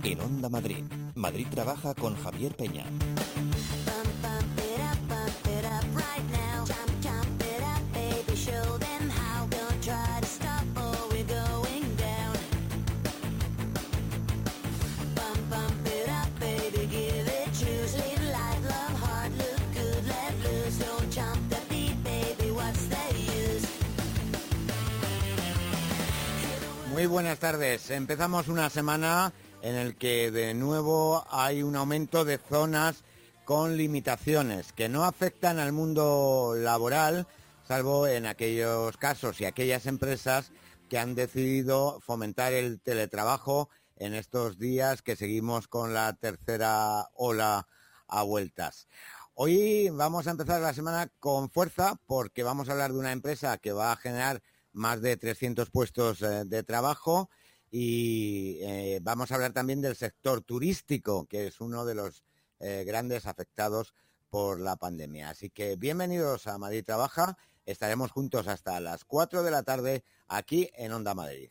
en Onda Madrid. Madrid trabaja con Javier Peña. Muy buenas tardes. Empezamos una semana en el que de nuevo hay un aumento de zonas con limitaciones que no afectan al mundo laboral, salvo en aquellos casos y aquellas empresas que han decidido fomentar el teletrabajo en estos días que seguimos con la tercera ola a vueltas. Hoy vamos a empezar la semana con fuerza porque vamos a hablar de una empresa que va a generar más de 300 puestos de trabajo y vamos a hablar también del sector turístico, que es uno de los grandes afectados por la pandemia. Así que bienvenidos a Madrid Trabaja. Estaremos juntos hasta las 4 de la tarde aquí en Onda Madrid.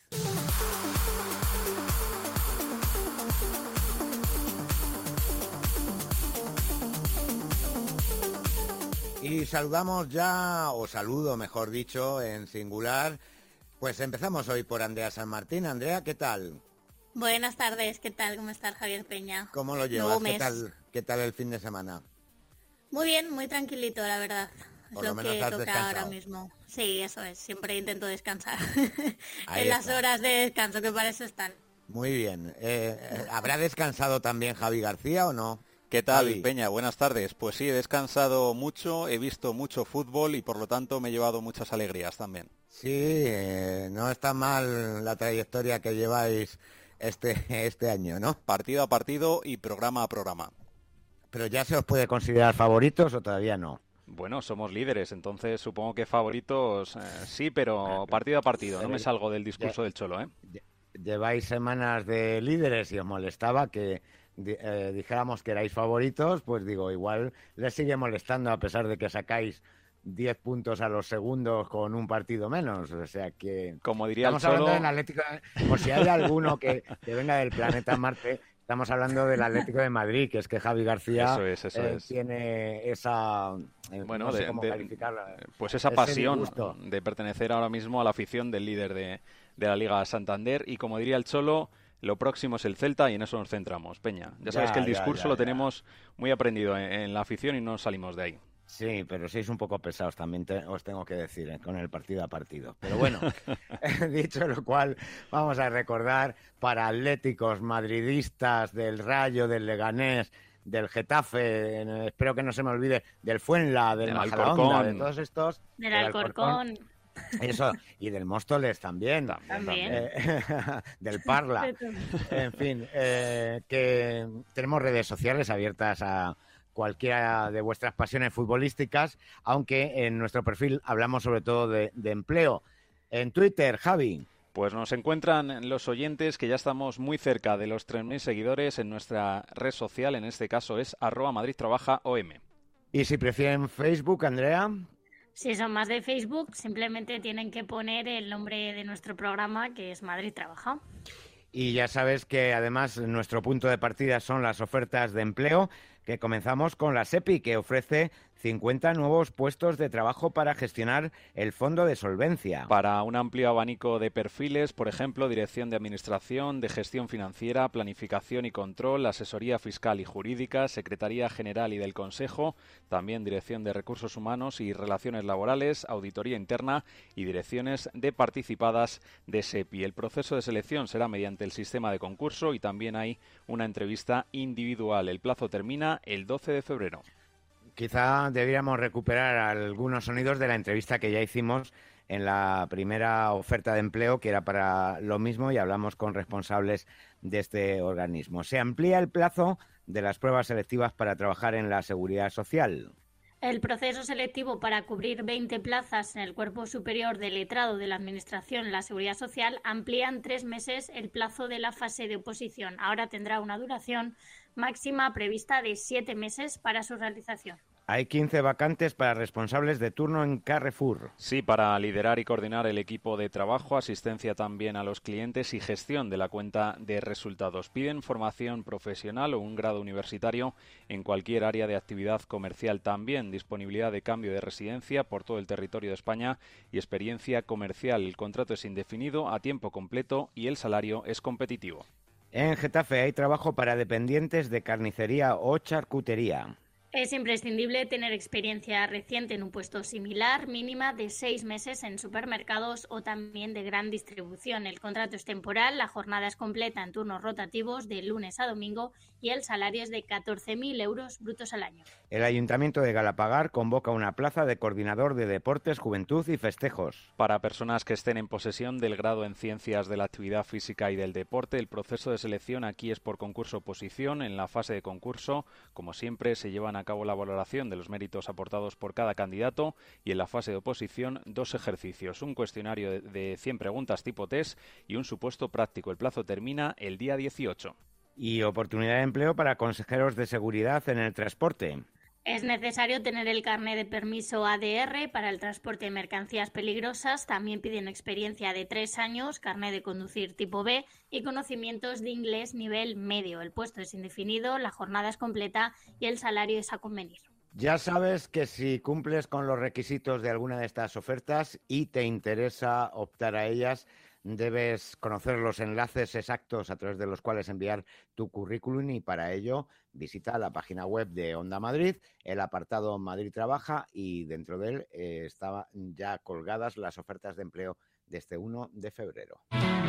Y saludamos ya, o saludo mejor dicho, en singular. Pues empezamos hoy por Andrea San Martín. Andrea, ¿qué tal? Buenas tardes, ¿qué tal? ¿Cómo estás, Javier Peña? ¿Cómo lo llevas? ¿Qué tal el fin de semana? Muy bien, muy tranquilito, la verdad. Por lo menos has descansado. Ahora mismo. Sí, eso es, siempre intento descansar. En las horas de descanso, que para eso están. Muy bien. ¿Habrá descansado también Javi García o no? ¿Qué tal, Javi? Peña? Buenas tardes. Pues sí, he descansado mucho, he visto mucho fútbol y por lo tanto me he llevado muchas alegrías también. Sí, no está mal la trayectoria que lleváis este año, ¿no? Partido a partido y programa a programa. ¿Pero ya se os puede considerar favoritos o todavía no? Bueno, somos líderes, entonces supongo que favoritos sí, pero partido a partido. No me salgo del discurso del Cholo, ¿eh? Lleváis semanas de líderes y os molestaba que dijéramos que erais favoritos, pues digo, igual les sigue molestando a pesar de que sacáis 10 puntos a los segundos con un partido menos, o sea que... Como diría estamos hablando del Atlético, por si hay alguno que venga del planeta Marte, estamos hablando del Atlético de Madrid, que es que Javi García eso es. Tiene esa... bueno, no sé cómo calificarla. Pues esa pasión de pertenecer ahora mismo a la afición del líder de la Liga Santander y como diría el Cholo... Lo próximo es el Celta y en eso nos centramos, Peña. Ya sabes que el discurso lo tenemos muy aprendido en la afición y no salimos de ahí. Sí, pero sois un poco pesados también, os tengo que decir, con el partido a partido. Pero bueno, dicho lo cual, vamos a recordar para atléticos, madridistas, del Rayo, del Leganés, del Getafe, espero que no se me olvide, del Fuenla, del Majadahonda, de todos estos... Del Alcorcón. Eso, y del Móstoles también. Del Parla. En fin, que tenemos redes sociales abiertas a cualquiera de vuestras pasiones futbolísticas, aunque en nuestro perfil hablamos sobre todo de empleo. En Twitter, Javi. Pues nos encuentran los oyentes que ya estamos muy cerca de los 3.000 seguidores en nuestra red social, en este caso es @MadridTrabajaOM. Y si prefieren Facebook, Andrea... Si son más de Facebook, simplemente tienen que poner el nombre de nuestro programa, que es Madrid Trabaja. Y ya sabes que además nuestro punto de partida son las ofertas de empleo, que comenzamos con la SEPI, que ofrece 50 nuevos puestos de trabajo para gestionar el fondo de solvencia. Para un amplio abanico de perfiles, por ejemplo, dirección de administración, de gestión financiera, planificación y control, asesoría fiscal y jurídica, secretaría general y del Consejo, también dirección de recursos humanos y relaciones laborales, auditoría interna y direcciones de participadas de SEPI. El proceso de selección será mediante el sistema de concurso y también hay una entrevista individual. El plazo termina el 12 de febrero. Quizá deberíamos recuperar algunos sonidos de la entrevista que ya hicimos en la primera oferta de empleo, que era para lo mismo, y hablamos con responsables de este organismo. Se amplía el plazo de las pruebas selectivas para trabajar en la Seguridad Social. El proceso selectivo para cubrir 20 plazas en el Cuerpo Superior de Letrado de la Administración en la Seguridad Social amplía en 3 meses el plazo de la fase de oposición. Ahora tendrá una duración máxima prevista de 7 meses para su realización. Hay 15 vacantes para responsables de turno en Carrefour. Sí, para liderar y coordinar el equipo de trabajo, asistencia también a los clientes y gestión de la cuenta de resultados. Piden formación profesional o un grado universitario en cualquier área de actividad comercial. También disponibilidad de cambio de residencia por todo el territorio de España y experiencia comercial. El contrato es indefinido, a tiempo completo y el salario es competitivo. En Getafe hay trabajo para dependientes de carnicería o charcutería. Es imprescindible tener experiencia reciente en un puesto similar, mínima de 6 meses en supermercados o también de gran distribución. El contrato es temporal, la jornada es completa en turnos rotativos de lunes a domingo y el salario es de 14.000 euros brutos al año. El Ayuntamiento de Galapagar convoca una plaza de coordinador de deportes, juventud y festejos. Para personas que estén en posesión del grado en Ciencias de la Actividad Física y del Deporte, el proceso de selección aquí es por concurso-oposición. En la fase de concurso, como siempre, se llevan a cabo la valoración de los méritos aportados por cada candidato y en la fase de oposición 2 ejercicios, un cuestionario de 100 preguntas tipo test y un supuesto práctico. El plazo termina el día 18. Y oportunidad de empleo para consejeros de seguridad en el transporte. Es necesario tener el carné de permiso ADR para el transporte de mercancías peligrosas. También piden experiencia de 3 años, carné de conducir tipo B y conocimientos de inglés nivel medio. El puesto es indefinido, la jornada es completa y el salario es a convenir. Ya sabes que si cumples con los requisitos de alguna de estas ofertas y te interesa optar a ellas, debes conocer los enlaces exactos a través de los cuales enviar tu currículum y para ello visita la página web de Onda Madrid, el apartado Madrid Trabaja y dentro de él estaban ya colgadas las ofertas de empleo de este 1 de febrero.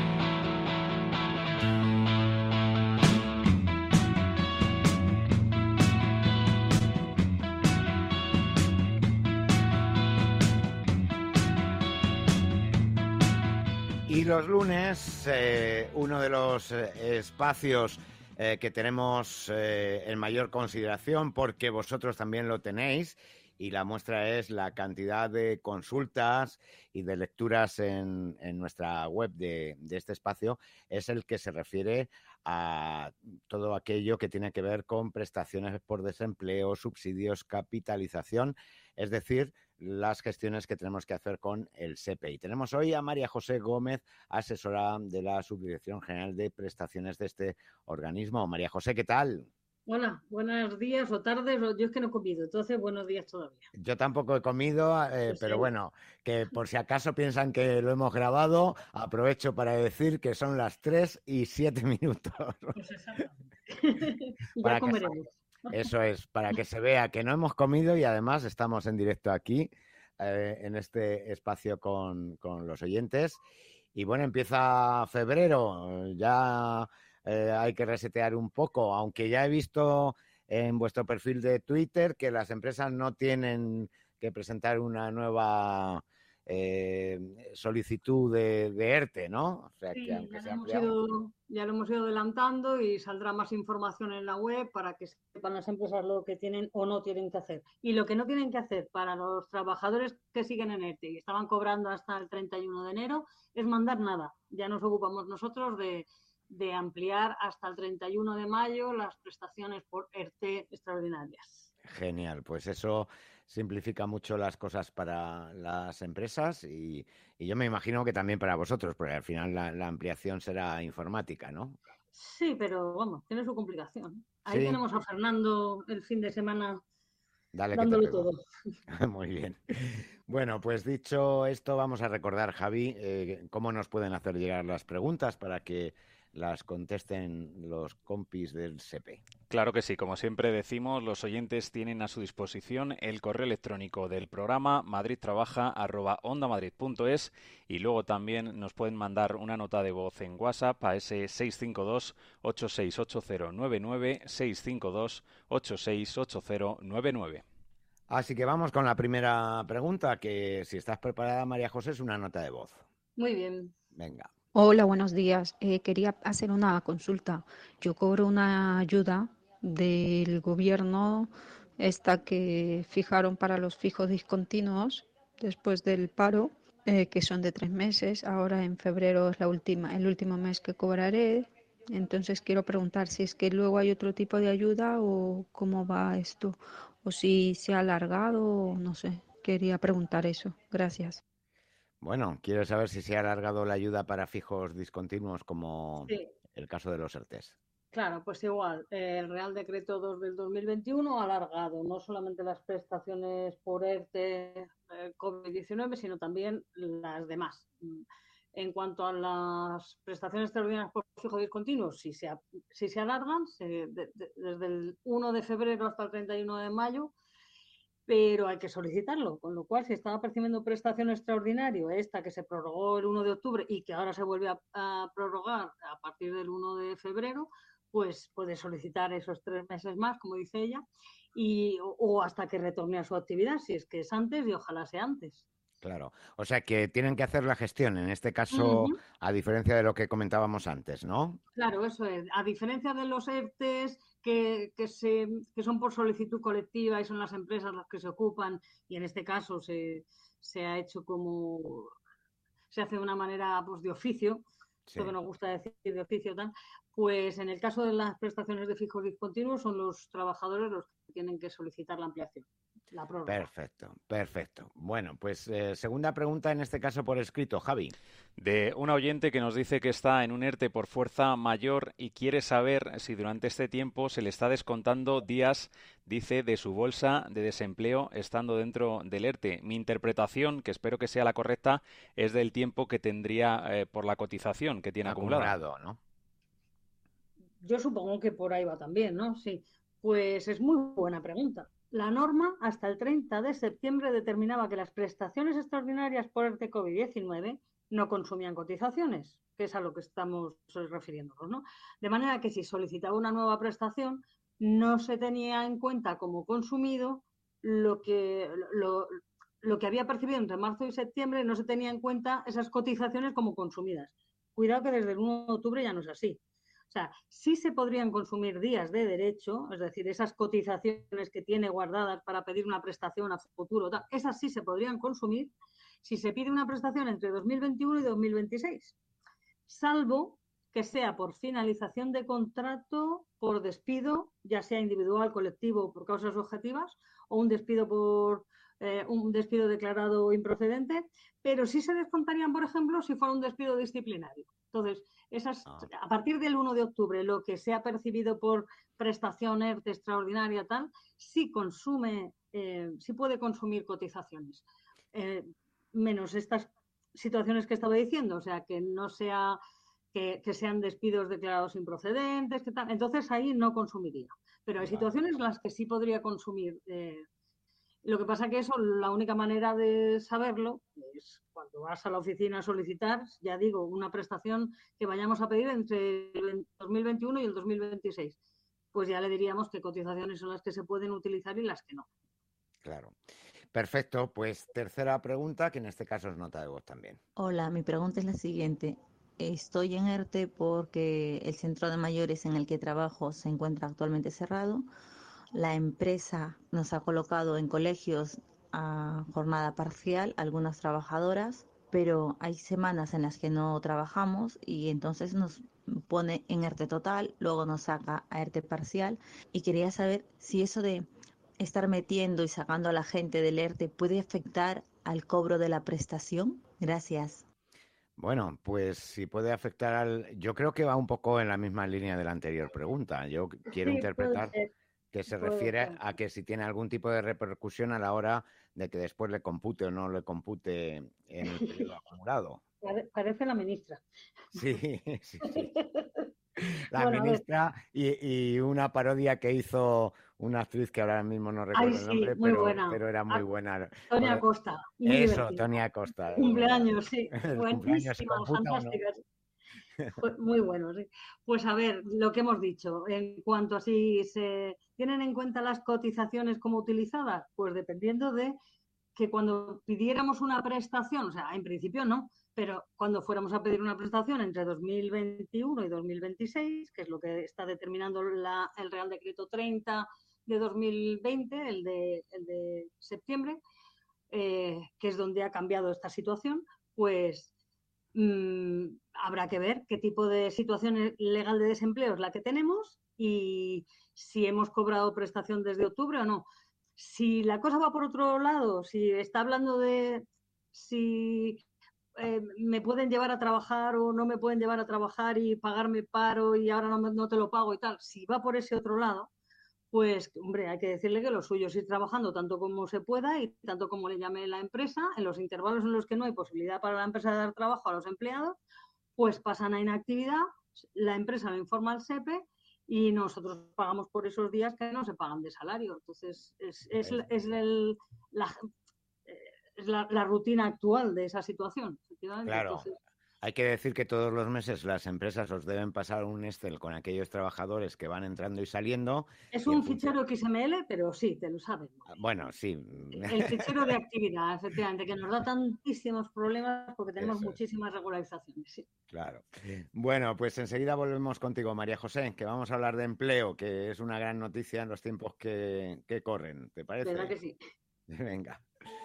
Y los lunes, uno de los espacios que tenemos en mayor consideración, porque vosotros también lo tenéis, y la muestra es la cantidad de consultas y de lecturas en nuestra web de este espacio, es el que se refiere a todo aquello que tiene que ver con prestaciones por desempleo, subsidios, capitalización, es decir, las gestiones que tenemos que hacer con el SEPE. Y tenemos hoy a María José Gómez, asesora de la Subdirección General de Prestaciones de este organismo. María José, ¿qué tal? Hola, buenos días o tardes. Yo es que no he comido, entonces buenos días todavía. Yo tampoco he comido, pero bueno, que por si acaso piensan que lo hemos grabado, aprovecho para decir que son las 3:07. Pues exactamente. Ya comeremos. Eso es, para que se vea que no hemos comido y además estamos en directo aquí, en este espacio con los oyentes. Y bueno, empieza febrero, ya hay que resetear un poco, aunque ya he visto en vuestro perfil de Twitter que las empresas no tienen que presentar una nueva solicitud de ERTE, ¿no? O sea, sí, que aunque sea ya lo hemos ido adelantando y saldrá más información en la web para que sepan las empresas lo que tienen o no tienen que hacer. Y lo que no tienen que hacer para los trabajadores que siguen en ERTE y estaban cobrando hasta el 31 de enero es mandar nada. Ya nos ocupamos nosotros de ampliar hasta el 31 de mayo las prestaciones por ERTE extraordinarias. Genial, pues eso simplifica mucho las cosas para las empresas y yo me imagino que también para vosotros, porque al final la ampliación será informática, ¿no? Sí, pero vamos, tiene su complicación. Ahí Sí. tenemos a Fernando el fin de semana Dale, dándolo que te todo. Muy bien. Bueno, pues dicho esto, vamos a recordar, Javi, cómo nos pueden hacer llegar las preguntas para que las contesten los compis del SEPE. Claro que sí, como siempre decimos, los oyentes tienen a su disposición el correo electrónico del programa madridtrabaja@ondamadrid.es y luego también nos pueden mandar una nota de voz en WhatsApp a ese 652-868099, 652-868099. Así que vamos con la primera pregunta, que si estás preparada, María José, es una nota de voz. Muy bien. Venga. Hola, buenos días. Quería hacer una consulta. Yo cobro una ayuda del gobierno, esta que fijaron para los fijos discontinuos después del paro, que son de 3 meses. Ahora en febrero es el último mes que cobraré. Entonces quiero preguntar si es que luego hay otro tipo de ayuda o cómo va esto, o si se ha alargado, no sé. Quería preguntar eso. Gracias. Bueno, quiero saber si se ha alargado la ayuda para fijos discontinuos como Sí, el caso de los ERTEs. claro, pues igual, el Real Decreto 2 del 2021 ha alargado no solamente las prestaciones por ERTE COVID-19, sino también las demás. En cuanto a las prestaciones extraordinarias por fijo discontinuo, si se alargan desde el 1 de febrero hasta el 31 de mayo, pero hay que solicitarlo, con lo cual si estaba percibiendo prestación extraordinaria, esta que se prorrogó el 1 de octubre y que ahora se vuelve a prorrogar a partir del 1 de febrero, pues puede solicitar esos 3 meses más, como dice ella, o hasta que retorne a su actividad, si es que es antes y ojalá sea antes. Claro, o sea que tienen que hacer la gestión, en este caso, Uh-huh. a diferencia de lo que comentábamos antes, ¿no? Claro, eso es. A diferencia de los ERTES que son por solicitud colectiva y son las empresas las que se ocupan, y en este caso se ha hecho como se hace de una manera pues, de oficio, Sí. esto que nos gusta decir de oficio, tal, pues en el caso de las prestaciones de fijos discontinuos son los trabajadores los que tienen que solicitar la ampliación, la prórroga. Perfecto, perfecto. Bueno, pues segunda pregunta, en este caso por escrito, Javi. De un oyente que nos dice que está en un ERTE por fuerza mayor y quiere saber si durante este tiempo se le está descontando días, dice, de su bolsa de desempleo estando dentro del ERTE. Mi interpretación, que espero que sea la correcta, es del tiempo que tendría por la cotización que tiene acumulada. Acumulado, ¿no? Yo supongo que por ahí va también, ¿no? Sí. Pues es muy buena pregunta. La norma hasta el 30 de septiembre determinaba que las prestaciones extraordinarias por ERTE COVID-19 no consumían cotizaciones, que es a lo que estamos refiriéndonos, ¿no? De manera que si solicitaba una nueva prestación, no se tenía en cuenta como consumido lo que había percibido entre marzo y septiembre, no se tenía en cuenta esas cotizaciones como consumidas. Cuidado que desde el 1 de octubre ya no es así. O sea, sí se podrían consumir días de derecho, es decir, esas cotizaciones que tiene guardadas para pedir una prestación a futuro, esas sí se podrían consumir si se pide una prestación entre 2021 y 2026, salvo que sea por finalización de contrato, por despido, ya sea individual, colectivo o por causas objetivas, o un despido declarado improcedente, pero sí se descontarían, por ejemplo, si fuera un despido disciplinario. Entonces, a partir del 1 de octubre, lo que se ha percibido por prestación ERTE extraordinaria, tal, sí puede consumir cotizaciones. Menos estas situaciones que estaba diciendo, o sea, que no sea que sean despidos declarados improcedentes, que tal. Entonces ahí no consumiría. Pero hay situaciones en las que sí podría consumir. Lo que pasa que eso, la única manera de saberlo es cuando vas a la oficina a solicitar, ya digo, una prestación que vayamos a pedir entre el 2021 y el 2026. Pues ya le diríamos qué cotizaciones son las que se pueden utilizar y las que no. Claro. Perfecto, pues tercera pregunta, que en este caso es nota de voz también. Hola, mi pregunta es la siguiente. Estoy en ERTE porque el centro de mayores en el que trabajo se encuentra actualmente cerrado. La empresa nos ha colocado en colegios a jornada parcial, algunas trabajadoras, pero hay semanas en las que no trabajamos y entonces nos pone en ERTE total, luego nos saca a ERTE parcial y quería saber si eso de estar metiendo y sacando a la gente del ERTE puede afectar al cobro de la prestación. Gracias. Bueno, pues si puede afectar yo creo que va un poco en la misma línea de la anterior pregunta. Yo quiero Sí, interpretar que se refiere a que si tiene algún tipo de repercusión a la hora de que después le compute o no le compute en el periodo acumulado. Parece la ministra. Sí, sí, sí. La Bueno, ministra y una parodia que hizo una actriz que ahora mismo no recuerdo el nombre, muy buena. pero era muy buena. Tony Acosta, muy Eso, divertida. Tony Acosta. Cumpleaños, sí. El cumpleaños Buenísimas, computa o no. fantásticas. Muy bueno, sí. Pues a ver, lo que hemos dicho, en cuanto a si se tienen en cuenta las cotizaciones como utilizadas, pues dependiendo de que cuando pidiéramos una prestación, o sea, en principio no, pero cuando fuéramos a pedir una prestación entre 2021 y 2026, que es lo que está determinando el Real Decreto 30 de 2020, el de septiembre, que es donde ha cambiado esta situación, pues habrá que ver qué tipo de situación legal de desempleo es la que tenemos y si hemos cobrado prestación desde octubre o no. Si la cosa va por otro lado, si está hablando de si me pueden llevar a trabajar o no me pueden llevar a trabajar y pagarme paro y ahora no te lo pago y tal, si va por ese otro lado, pues, hombre, hay que decirle que lo suyo es ir trabajando tanto como se pueda y tanto como le llame la empresa, en los intervalos en los que no hay posibilidad para la empresa de dar trabajo a los empleados, pues pasan a inactividad, la empresa lo informa al SEPE y nosotros pagamos por esos días que no se pagan de salario. Entonces, la rutina actual de esa situación, efectivamente. Claro. Entonces, Hay que decir que todos los meses las empresas os deben pasar un Excel con aquellos trabajadores que van entrando y saliendo. es Y un fichero XML, pero sí, te lo sabes. Bueno, sí. El fichero de actividad, efectivamente, que nos da tantísimos problemas porque tenemos Eso es. muchísimas regularizaciones. Sí. Claro. Bueno, pues enseguida volvemos contigo, María José, que vamos a hablar de empleo, que es una gran noticia en los tiempos que corren. ¿Te parece? ¿Verdad que sí? Venga.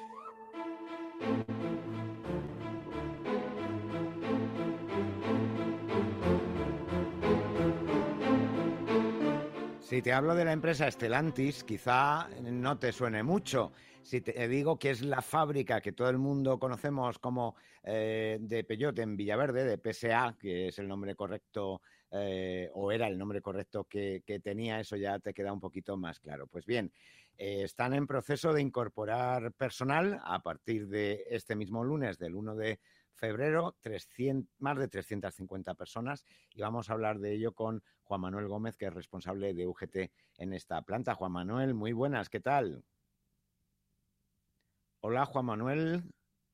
Si te hablo de la empresa Stellantis, quizá no te suene mucho. Si te digo que es la fábrica que todo el mundo conocemos como de Peugeot en Villaverde, de PSA, que es el nombre correcto o era el nombre correcto que tenía, eso ya te queda un poquito más claro. Pues bien, están en proceso de incorporar personal a partir de este mismo lunes, del 1 de febrero, más de 350 personas, y vamos a hablar de ello con Juan Manuel Gómez, que es responsable de UGT en esta planta. Juan Manuel, muy buenas, ¿qué tal? Hola, Juan Manuel.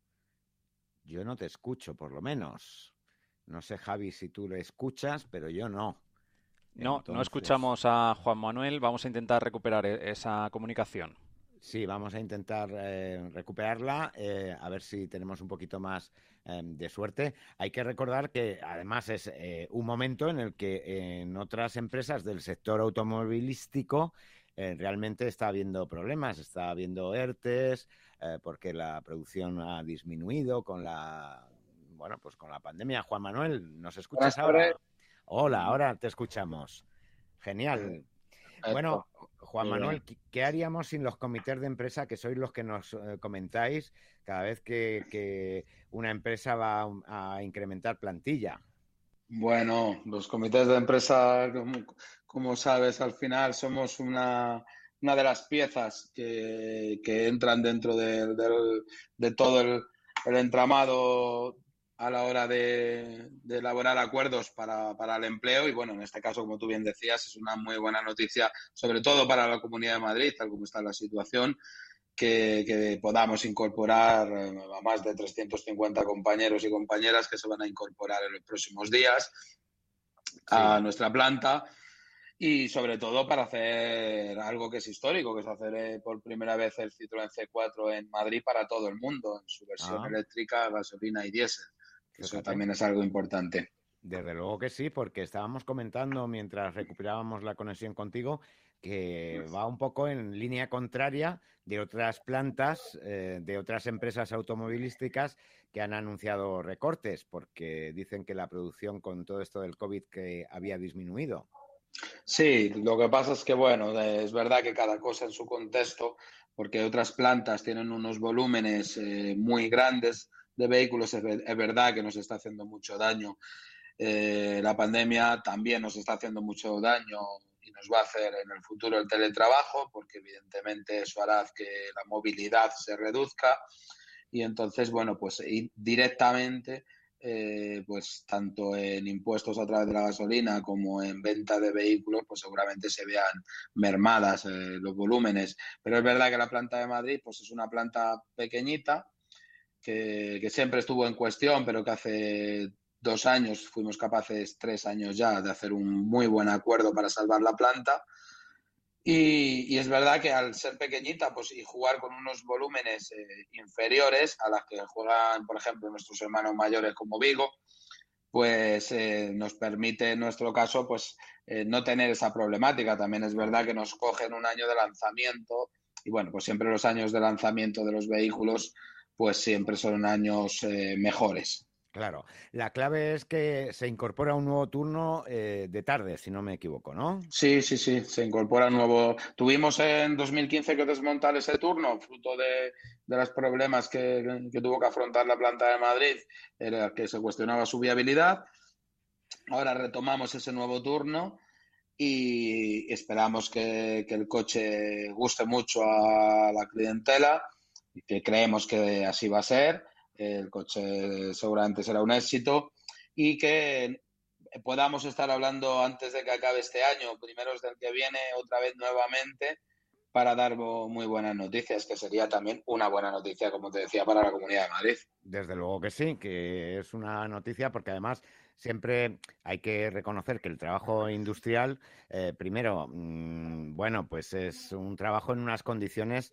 Yo no te escucho, por lo menos. No sé, Javi, si tú le escuchas, pero yo no. No, Entonces, no escuchamos a Juan Manuel. Vamos a intentar recuperar esa comunicación. Sí, vamos a intentar recuperarla, a ver si tenemos un poquito más de suerte. Hay que recordar que además es un momento en el que en otras empresas del sector automovilístico realmente está habiendo problemas, está habiendo ERTES, porque la producción ha disminuido con pues con la pandemia. Juan Manuel, ¿nos escuchas ahora? Hola, ahora te escuchamos. Genial. Bueno, Juan Manuel, ¿qué haríamos sin los comités de empresa, que sois los que nos comentáis cada vez que una empresa va a incrementar plantilla? Bueno, los comités de empresa, como sabes, al final somos una de las piezas que entran dentro de todo el entramado a la hora de elaborar acuerdos para el empleo y, bueno, en este caso, como tú bien decías, es una muy buena noticia, sobre todo para la Comunidad de Madrid, tal como está la situación, que podamos incorporar a más de 350 compañeros y compañeras que se van a incorporar en los próximos días a nuestra planta y, sobre todo, para hacer algo que es histórico, que es hacer por primera vez el Citroën C4 en Madrid para todo el mundo, en su versión eléctrica, gasolina y diésel. Eso también es algo importante. Desde luego que sí, porque estábamos comentando mientras recuperábamos la conexión contigo que va un poco en línea contraria de otras plantas, de otras empresas automovilísticas que han anunciado recortes, porque dicen que la producción con todo esto del COVID que había disminuido. Sí, lo que pasa es que, bueno, es verdad que cada cosa en su contexto, porque otras plantas tienen unos volúmenes muy grandes de vehículos, es verdad que nos está haciendo mucho daño. La pandemia también nos está haciendo mucho daño y nos va a hacer en el futuro el teletrabajo, porque evidentemente eso hará que la movilidad se reduzca y entonces, bueno, pues directamente, pues tanto en impuestos a través de la gasolina como en venta de vehículos, pues seguramente se vean mermadas los volúmenes. Pero es verdad que la planta de Madrid pues es una planta pequeñita que siempre estuvo en cuestión, pero que hace 2 años fuimos capaces, 3 años ya, de hacer un muy buen acuerdo para salvar la planta. Y es verdad que al ser pequeñita pues, y jugar con unos volúmenes inferiores a las que juegan, por ejemplo, nuestros hermanos mayores como Vigo, pues nos permite, en nuestro caso, pues no tener esa problemática. También es verdad que nos cogen un año de lanzamiento y, bueno, pues siempre los años de lanzamiento de los vehículos pues siempre son años mejores. Claro, la clave es que se incorpora un nuevo turno de tarde, si no me equivoco, ¿no? Sí, sí, sí, se incorpora nuevo. Tuvimos en 2015 que desmontar ese turno, fruto de los problemas que tuvo que afrontar la planta de Madrid, era que se cuestionaba su viabilidad. Ahora retomamos ese nuevo turno y esperamos que el coche guste mucho a la clientela y que creemos que así va a ser. El coche seguramente será un éxito y que podamos estar hablando antes de que acabe este año, primeros del que viene, otra vez nuevamente, para dar muy buenas noticias, que sería también una buena noticia, como te decía, para la Comunidad de Madrid. Desde luego que sí, que es una noticia porque además siempre hay que reconocer que el trabajo industrial, primero, bueno, pues es un trabajo en unas condiciones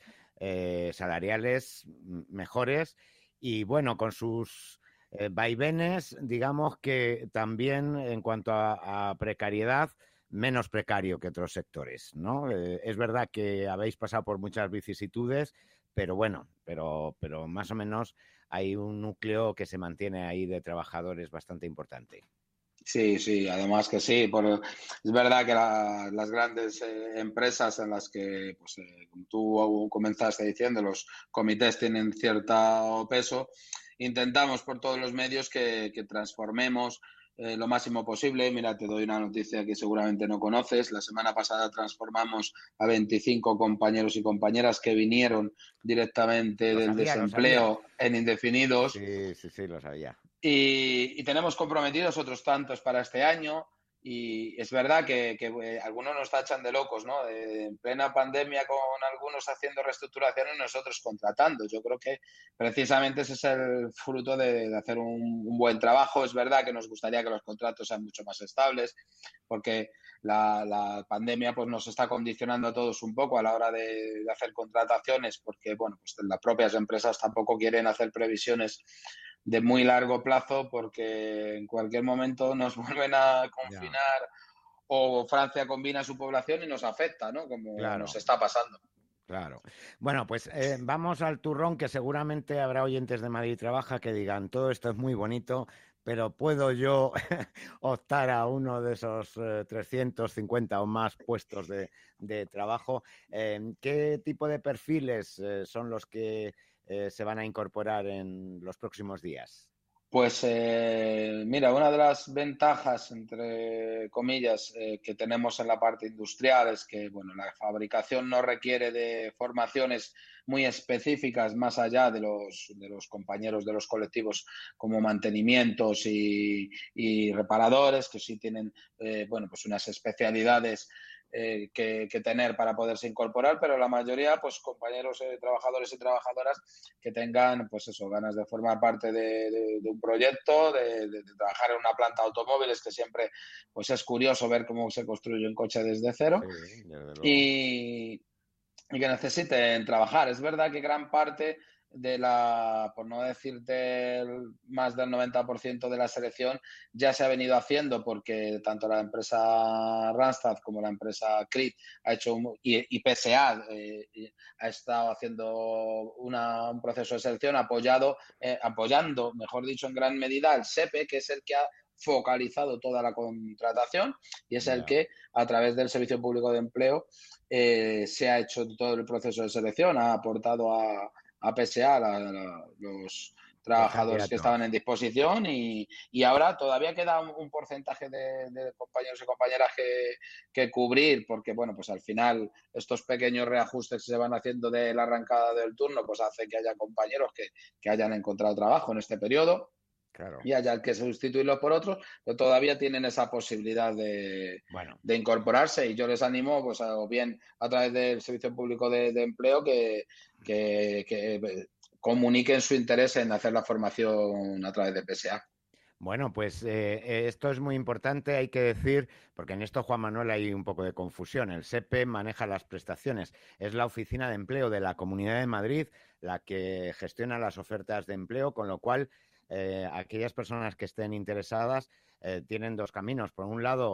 salariales mejores y bueno, con sus vaivenes, digamos que también en cuanto a precariedad, menos precario que otros sectores, ¿no? Es verdad que habéis pasado por muchas vicisitudes, pero bueno, pero más o menos hay un núcleo que se mantiene ahí de trabajadores bastante importante. Sí, sí, además que sí. Es verdad que las grandes empresas en las que, pues, como tú comenzaste diciendo, los comités tienen cierto peso, intentamos por todos los medios que transformemos lo máximo posible. Mira, te doy una noticia que seguramente no conoces. La semana pasada transformamos a 25 compañeros y compañeras que vinieron directamente del Lo sabía. desempleo en indefinidos Sí, sí, sí, lo sabía. y tenemos comprometidos otros tantos para este año. Y es verdad que algunos nos tachan de locos, ¿no? En plena pandemia con algunos haciendo reestructuraciones y nosotros contratando. Yo creo que precisamente ese es el fruto de hacer un buen trabajo. Es verdad que nos gustaría que los contratos sean mucho más estables, porque la pandemia pues, nos está condicionando a todos un poco a la hora de hacer contrataciones, porque bueno, pues las propias empresas tampoco quieren hacer previsiones de muy largo plazo porque en cualquier momento nos vuelven a Ya, confinar o Francia combina su población y nos afecta, ¿no? Como nos claro, está pasando. claro. Bueno, pues vamos al turrón, que seguramente habrá oyentes de Madrid Trabaja que digan, todo esto es muy bonito, pero ¿puedo yo optar a uno de esos 350 o más puestos de trabajo? ¿Qué tipo de perfiles son los que se van a incorporar en los próximos días? Pues mira, una de las ventajas, entre comillas, que tenemos en la parte industrial es que bueno, la fabricación no requiere de formaciones muy específicas más allá de los compañeros de los colectivos como mantenimientos y reparadores, que sí tienen bueno, pues unas especialidades que tener para poderse incorporar, pero la mayoría, pues compañeros, trabajadores y trabajadoras que tengan, pues eso, ganas de formar parte de un proyecto, de trabajar en una planta de automóviles, que siempre, pues es curioso ver cómo se construye un coche desde Sí, cero desde luego. y, y que necesiten trabajar. Es verdad que gran parte de la, por no decirte más del 90% de la selección ya se ha venido haciendo porque tanto la empresa Randstad como la empresa CRIT ha hecho y PSA ha estado haciendo un proceso de selección apoyando, mejor dicho, en gran medida al SEPE, que es el que ha focalizado toda la contratación y es el Ya. que a través del Servicio Público de Empleo se ha hecho todo el proceso de selección, ha aportado a PSA los Los trabajadores que estaban candidatos. en disposición y ahora todavía queda un porcentaje de compañeros y compañeras que cubrir porque, bueno, pues al final estos pequeños reajustes que se van haciendo de la arrancada del turno pues hace que haya compañeros que hayan encontrado trabajo en este periodo Claro. y haya que sustituirlos por otros, pero todavía tienen esa posibilidad Bueno, de incorporarse y yo les animo, pues, o bien a través del Servicio Público de Empleo, que comuniquen su interés en hacer la formación a través de PSA. bueno, pues esto es muy importante, hay que decir, porque en esto, Juan Manuel, hay un poco de confusión. El SEPE maneja las prestaciones, es la Oficina de Empleo de la Comunidad de Madrid la que gestiona las ofertas de empleo, con lo cual aquellas personas que estén interesadas tienen dos caminos. Por un lado,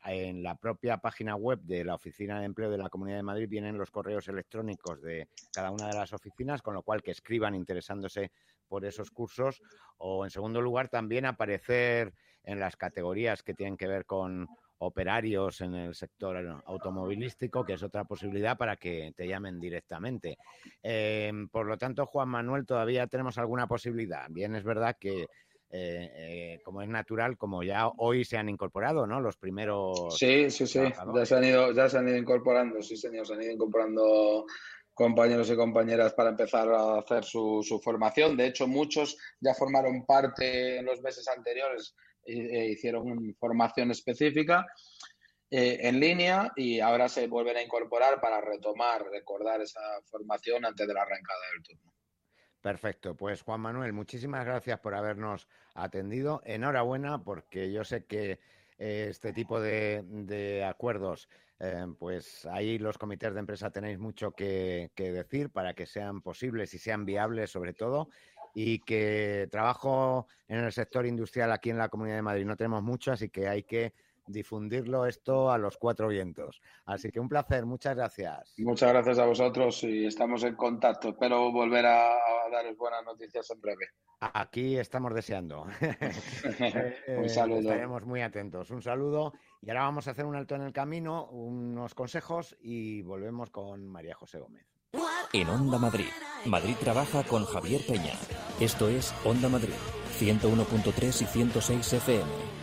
en la propia página web de la Oficina de Empleo de la Comunidad de Madrid vienen los correos electrónicos de cada una de las oficinas, con lo cual que escriban interesándose por esos cursos, o en segundo lugar también aparecer en las categorías que tienen que ver con operarios en el sector automovilístico, que es otra posibilidad para que te llamen directamente. Por lo tanto, Juan Manuel, todavía tenemos alguna posibilidad. Bien, es verdad que como es natural, como ya hoy se han incorporado, ¿no? Los primeros Sí, trabajadores. ya se han ido incorporando, sí señor, se han ido incorporando compañeros y compañeras para empezar a hacer su formación. De hecho, muchos ya formaron parte en los meses anteriores, hicieron formación específica en línea y ahora se vuelven a incorporar para recordar esa formación antes de la arrancada del turno. Perfecto, pues Juan Manuel, muchísimas gracias por habernos atendido. Enhorabuena, porque yo sé que este tipo de acuerdos, pues ahí los comités de empresa tenéis mucho que decir para que sean posibles y sean viables sobre todo, y que trabajo en el sector industrial aquí en la Comunidad de Madrid no tenemos mucho, así que hay que difundirlo esto a los cuatro vientos. Así que un placer, muchas gracias. Muchas gracias a vosotros y estamos en contacto. Espero volver a daros buenas noticias en breve. Aquí estamos deseando. Un saludo. Estaremos muy atentos. Un saludo. Y ahora vamos a hacer un alto en el camino, unos consejos y volvemos con María José Gómez. En Onda Madrid, Madrid trabaja con Javier Peña. Esto es Onda Madrid, 101.3 y 106 FM.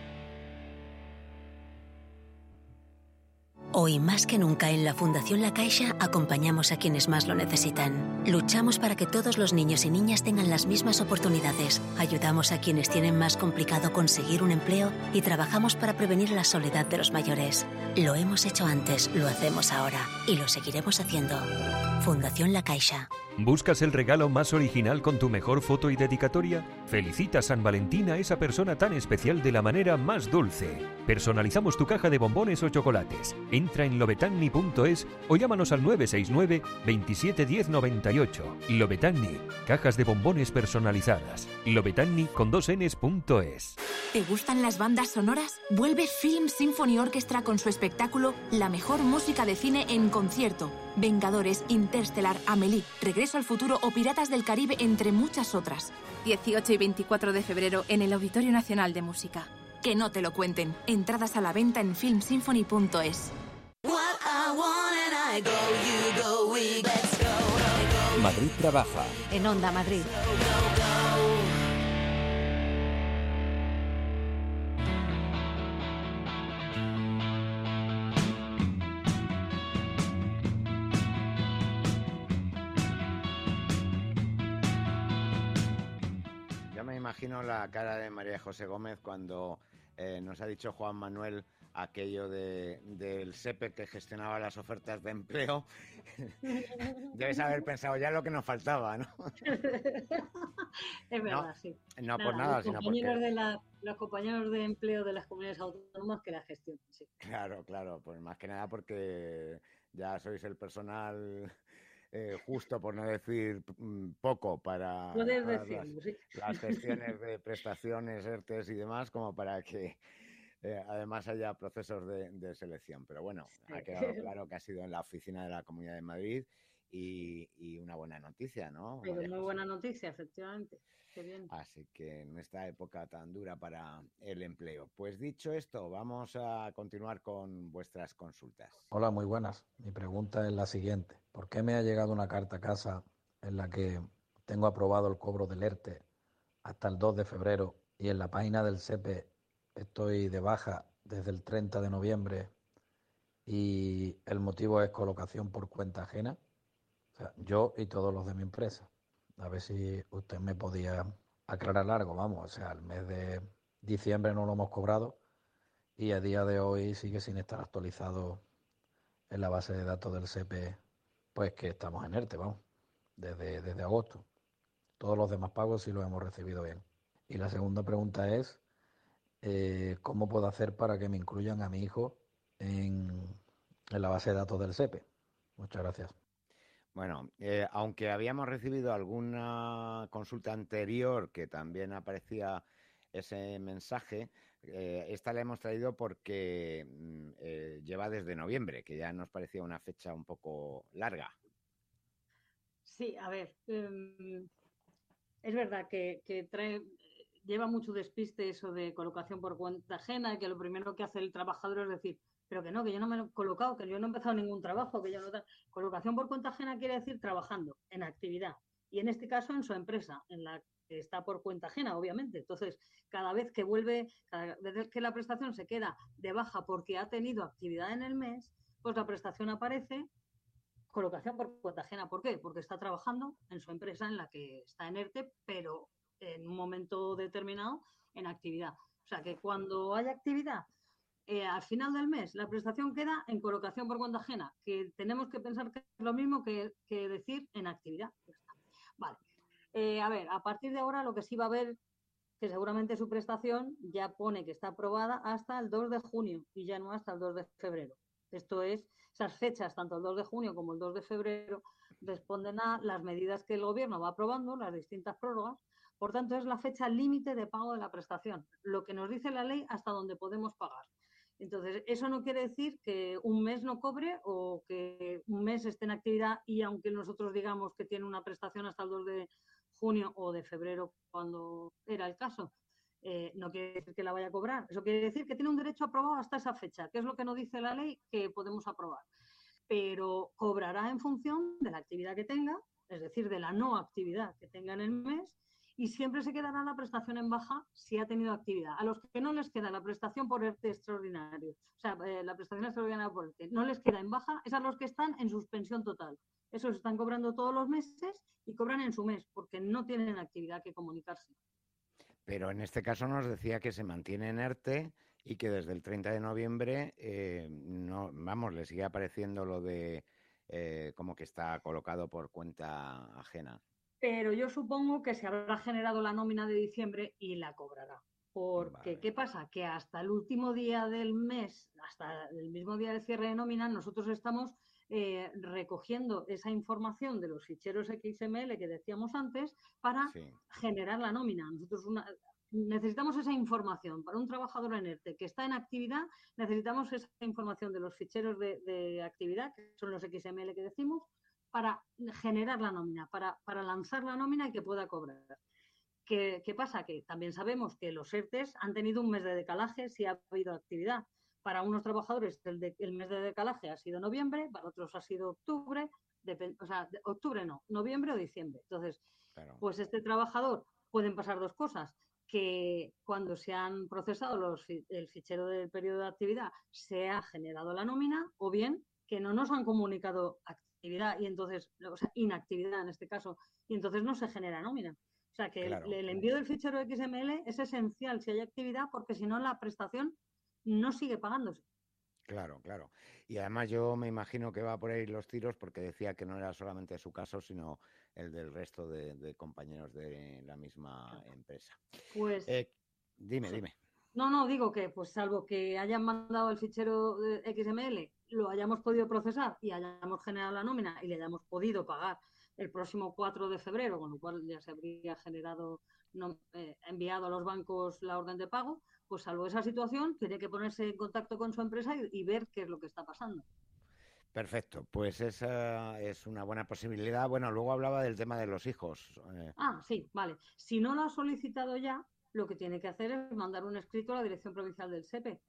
Hoy más que nunca en la Fundación La Caixa acompañamos a quienes más lo necesitan. Luchamos para que todos los niños y niñas tengan las mismas oportunidades. Ayudamos a quienes tienen más complicado conseguir un empleo y trabajamos para prevenir la soledad de los mayores. Lo hemos hecho antes, lo hacemos ahora y lo seguiremos haciendo. Fundación La Caixa. ¿Buscas el regalo más original con tu mejor foto y dedicatoria? Felicita San Valentín a esa persona tan especial de la manera más dulce. Personalizamos tu caja de bombones o chocolates. Entra en lobetanni.es o llámanos al 969 27 10 98. Lobetanni, cajas de bombones personalizadas. Lobetanni con 2ns.es. ¿Te gustan las bandas sonoras? Vuelve Film Symphony Orchestra con su espectáculo La mejor música de cine en concierto. Vengadores, Interstellar, Amélie, Regreso al futuro o Piratas del Caribe, entre muchas otras. 18 y 24 de febrero en el Auditorio Nacional de Música. Que no te lo cuenten. Entradas a la venta en filmsymphony.es. Madrid trabaja. En Onda Madrid. Imagino la cara de María José Gómez cuando nos ha dicho Juan Manuel aquello del SEPE que gestionaba las ofertas de empleo. Debes haber pensado ya lo que nos faltaba, ¿no? Es verdad, sí. No por nada, sino porque... Los compañeros de empleo de las comunidades autónomas que la gestionan, sí. Claro, pues más que nada porque ya sois el personal... justo, por no decir poco, para las gestiones de prestaciones, ERTES y demás, como para que además haya procesos de selección. Pero bueno, ha quedado claro que ha sido en la oficina de la Comunidad de Madrid y una buena noticia, ¿no? Pero muy buena noticia, efectivamente. Qué bien. Así que en esta época tan dura para el empleo. Pues dicho esto, vamos a continuar con vuestras consultas. Hola, muy buenas. Mi pregunta es la siguiente. ¿Por qué me ha llegado una carta a casa en la que tengo aprobado el cobro del ERTE hasta el 2 de febrero y en la página del SEPE estoy de baja desde el 30 de noviembre y el motivo es colocación por cuenta ajena? O sea, yo y todos los de mi empresa. A ver si usted me podía aclarar algo, vamos. O sea, el mes de diciembre no lo hemos cobrado y a día de hoy sigue sin estar actualizado en la base de datos del SEPE, pues que estamos en ERTE, vamos, desde agosto. Todos los demás pagos sí los hemos recibido bien. Y la segunda pregunta es, ¿cómo puedo hacer para que me incluyan a mi hijo en la base de datos del SEPE? Muchas gracias. Bueno, aunque habíamos recibido alguna consulta anterior que también aparecía ese mensaje, esta la hemos traído porque lleva desde noviembre, que ya nos parecía una fecha un poco larga. Sí, a ver, es verdad que lleva mucho despiste eso de colocación por cuenta ajena, y que lo primero que hace el trabajador es decir, pero que yo no me lo he colocado, que yo no he empezado ningún trabajo, que yo no... Colocación por cuenta ajena quiere decir trabajando en actividad, y en este caso en su empresa, en la que está por cuenta ajena, obviamente. Entonces, cada vez que la prestación se queda de baja porque ha tenido actividad en el mes, pues la prestación aparece colocación por cuenta ajena. ¿Por qué? Porque está trabajando en su empresa en la que está en ERTE, pero en un momento determinado en actividad. O sea, que cuando hay actividad, al final del mes, la prestación queda en colocación por cuenta ajena, que tenemos que pensar que es lo mismo que decir en actividad. Vale. A ver, a partir de ahora lo que sí va a haber, que seguramente su prestación ya pone que está aprobada hasta el 2 de junio y ya no hasta el 2 de febrero. Esto es, esas fechas, tanto el 2 de junio como el 2 de febrero, responden a las medidas que el Gobierno va aprobando, las distintas prórrogas. Por tanto, es la fecha límite de pago de la prestación, lo que nos dice la ley hasta donde podemos pagar. Entonces, eso no quiere decir que un mes no cobre o que un mes esté en actividad y aunque nosotros digamos que tiene una prestación hasta el 2 de junio o de febrero, cuando era el caso, no quiere decir que la vaya a cobrar. Eso quiere decir que tiene un derecho aprobado hasta esa fecha, que es lo que nos dice la ley que podemos aprobar. Pero cobrará en función de la actividad que tenga, es decir, de la no actividad que tenga en el mes, y siempre se quedará la prestación en baja si ha tenido actividad. A los que no les queda la prestación por ERTE extraordinario, o sea, la prestación extraordinaria por ERTE, no les queda en baja, es a los que están en suspensión total. Esos están cobrando todos los meses y cobran en su mes, porque no tienen actividad que comunicarse. Pero en este caso nos decía que se mantiene en ERTE y que desde el 30 de noviembre, le sigue apareciendo lo de como que está colocado por cuenta ajena. Pero yo supongo que se habrá generado la nómina de diciembre y la cobrará. Porque, vale. ¿Qué pasa? Que hasta el último día del mes, hasta el mismo día del cierre de nómina, nosotros estamos recogiendo esa información de los ficheros XML que decíamos antes para generar la nómina. Nosotros necesitamos esa información. Para un trabajador en ERTE que está en actividad, necesitamos esa información de los ficheros de actividad, que son los XML que decimos, para generar la nómina, para lanzar la nómina y que pueda cobrar. ¿Qué pasa? Que también sabemos que los ERTEs han tenido un mes de decalaje si ha habido actividad. Para unos trabajadores el mes de decalaje ha sido noviembre, para otros ha sido octubre, noviembre o diciembre. Entonces, pues este trabajador pueden pasar dos cosas, que cuando se han procesado el fichero del periodo de actividad se ha generado la nómina, o bien que no nos han comunicado actividad y entonces, o sea, inactividad en este caso, y entonces no se genera nómina. O sea que el envío del fichero XML es esencial si hay actividad, porque si no la prestación no sigue pagándose. Claro. Y además yo me imagino que va por ahí los tiros, porque decía que no era solamente su caso, sino el del resto de compañeros de la misma empresa. Pues dime. No, digo que pues salvo que hayan mandado el fichero de XML, lo hayamos podido procesar y hayamos generado la nómina y le hayamos podido pagar el próximo 4 de febrero, con lo cual ya se habría enviado a los bancos la orden de pago, pues salvo esa situación, tiene que ponerse en contacto con su empresa y ver qué es lo que está pasando. Perfecto, pues esa es una buena posibilidad. Bueno, luego hablaba del tema de los hijos. Sí, vale. Si no lo ha solicitado ya, lo que tiene que hacer es mandar un escrito a la Dirección Provincial del SEPE.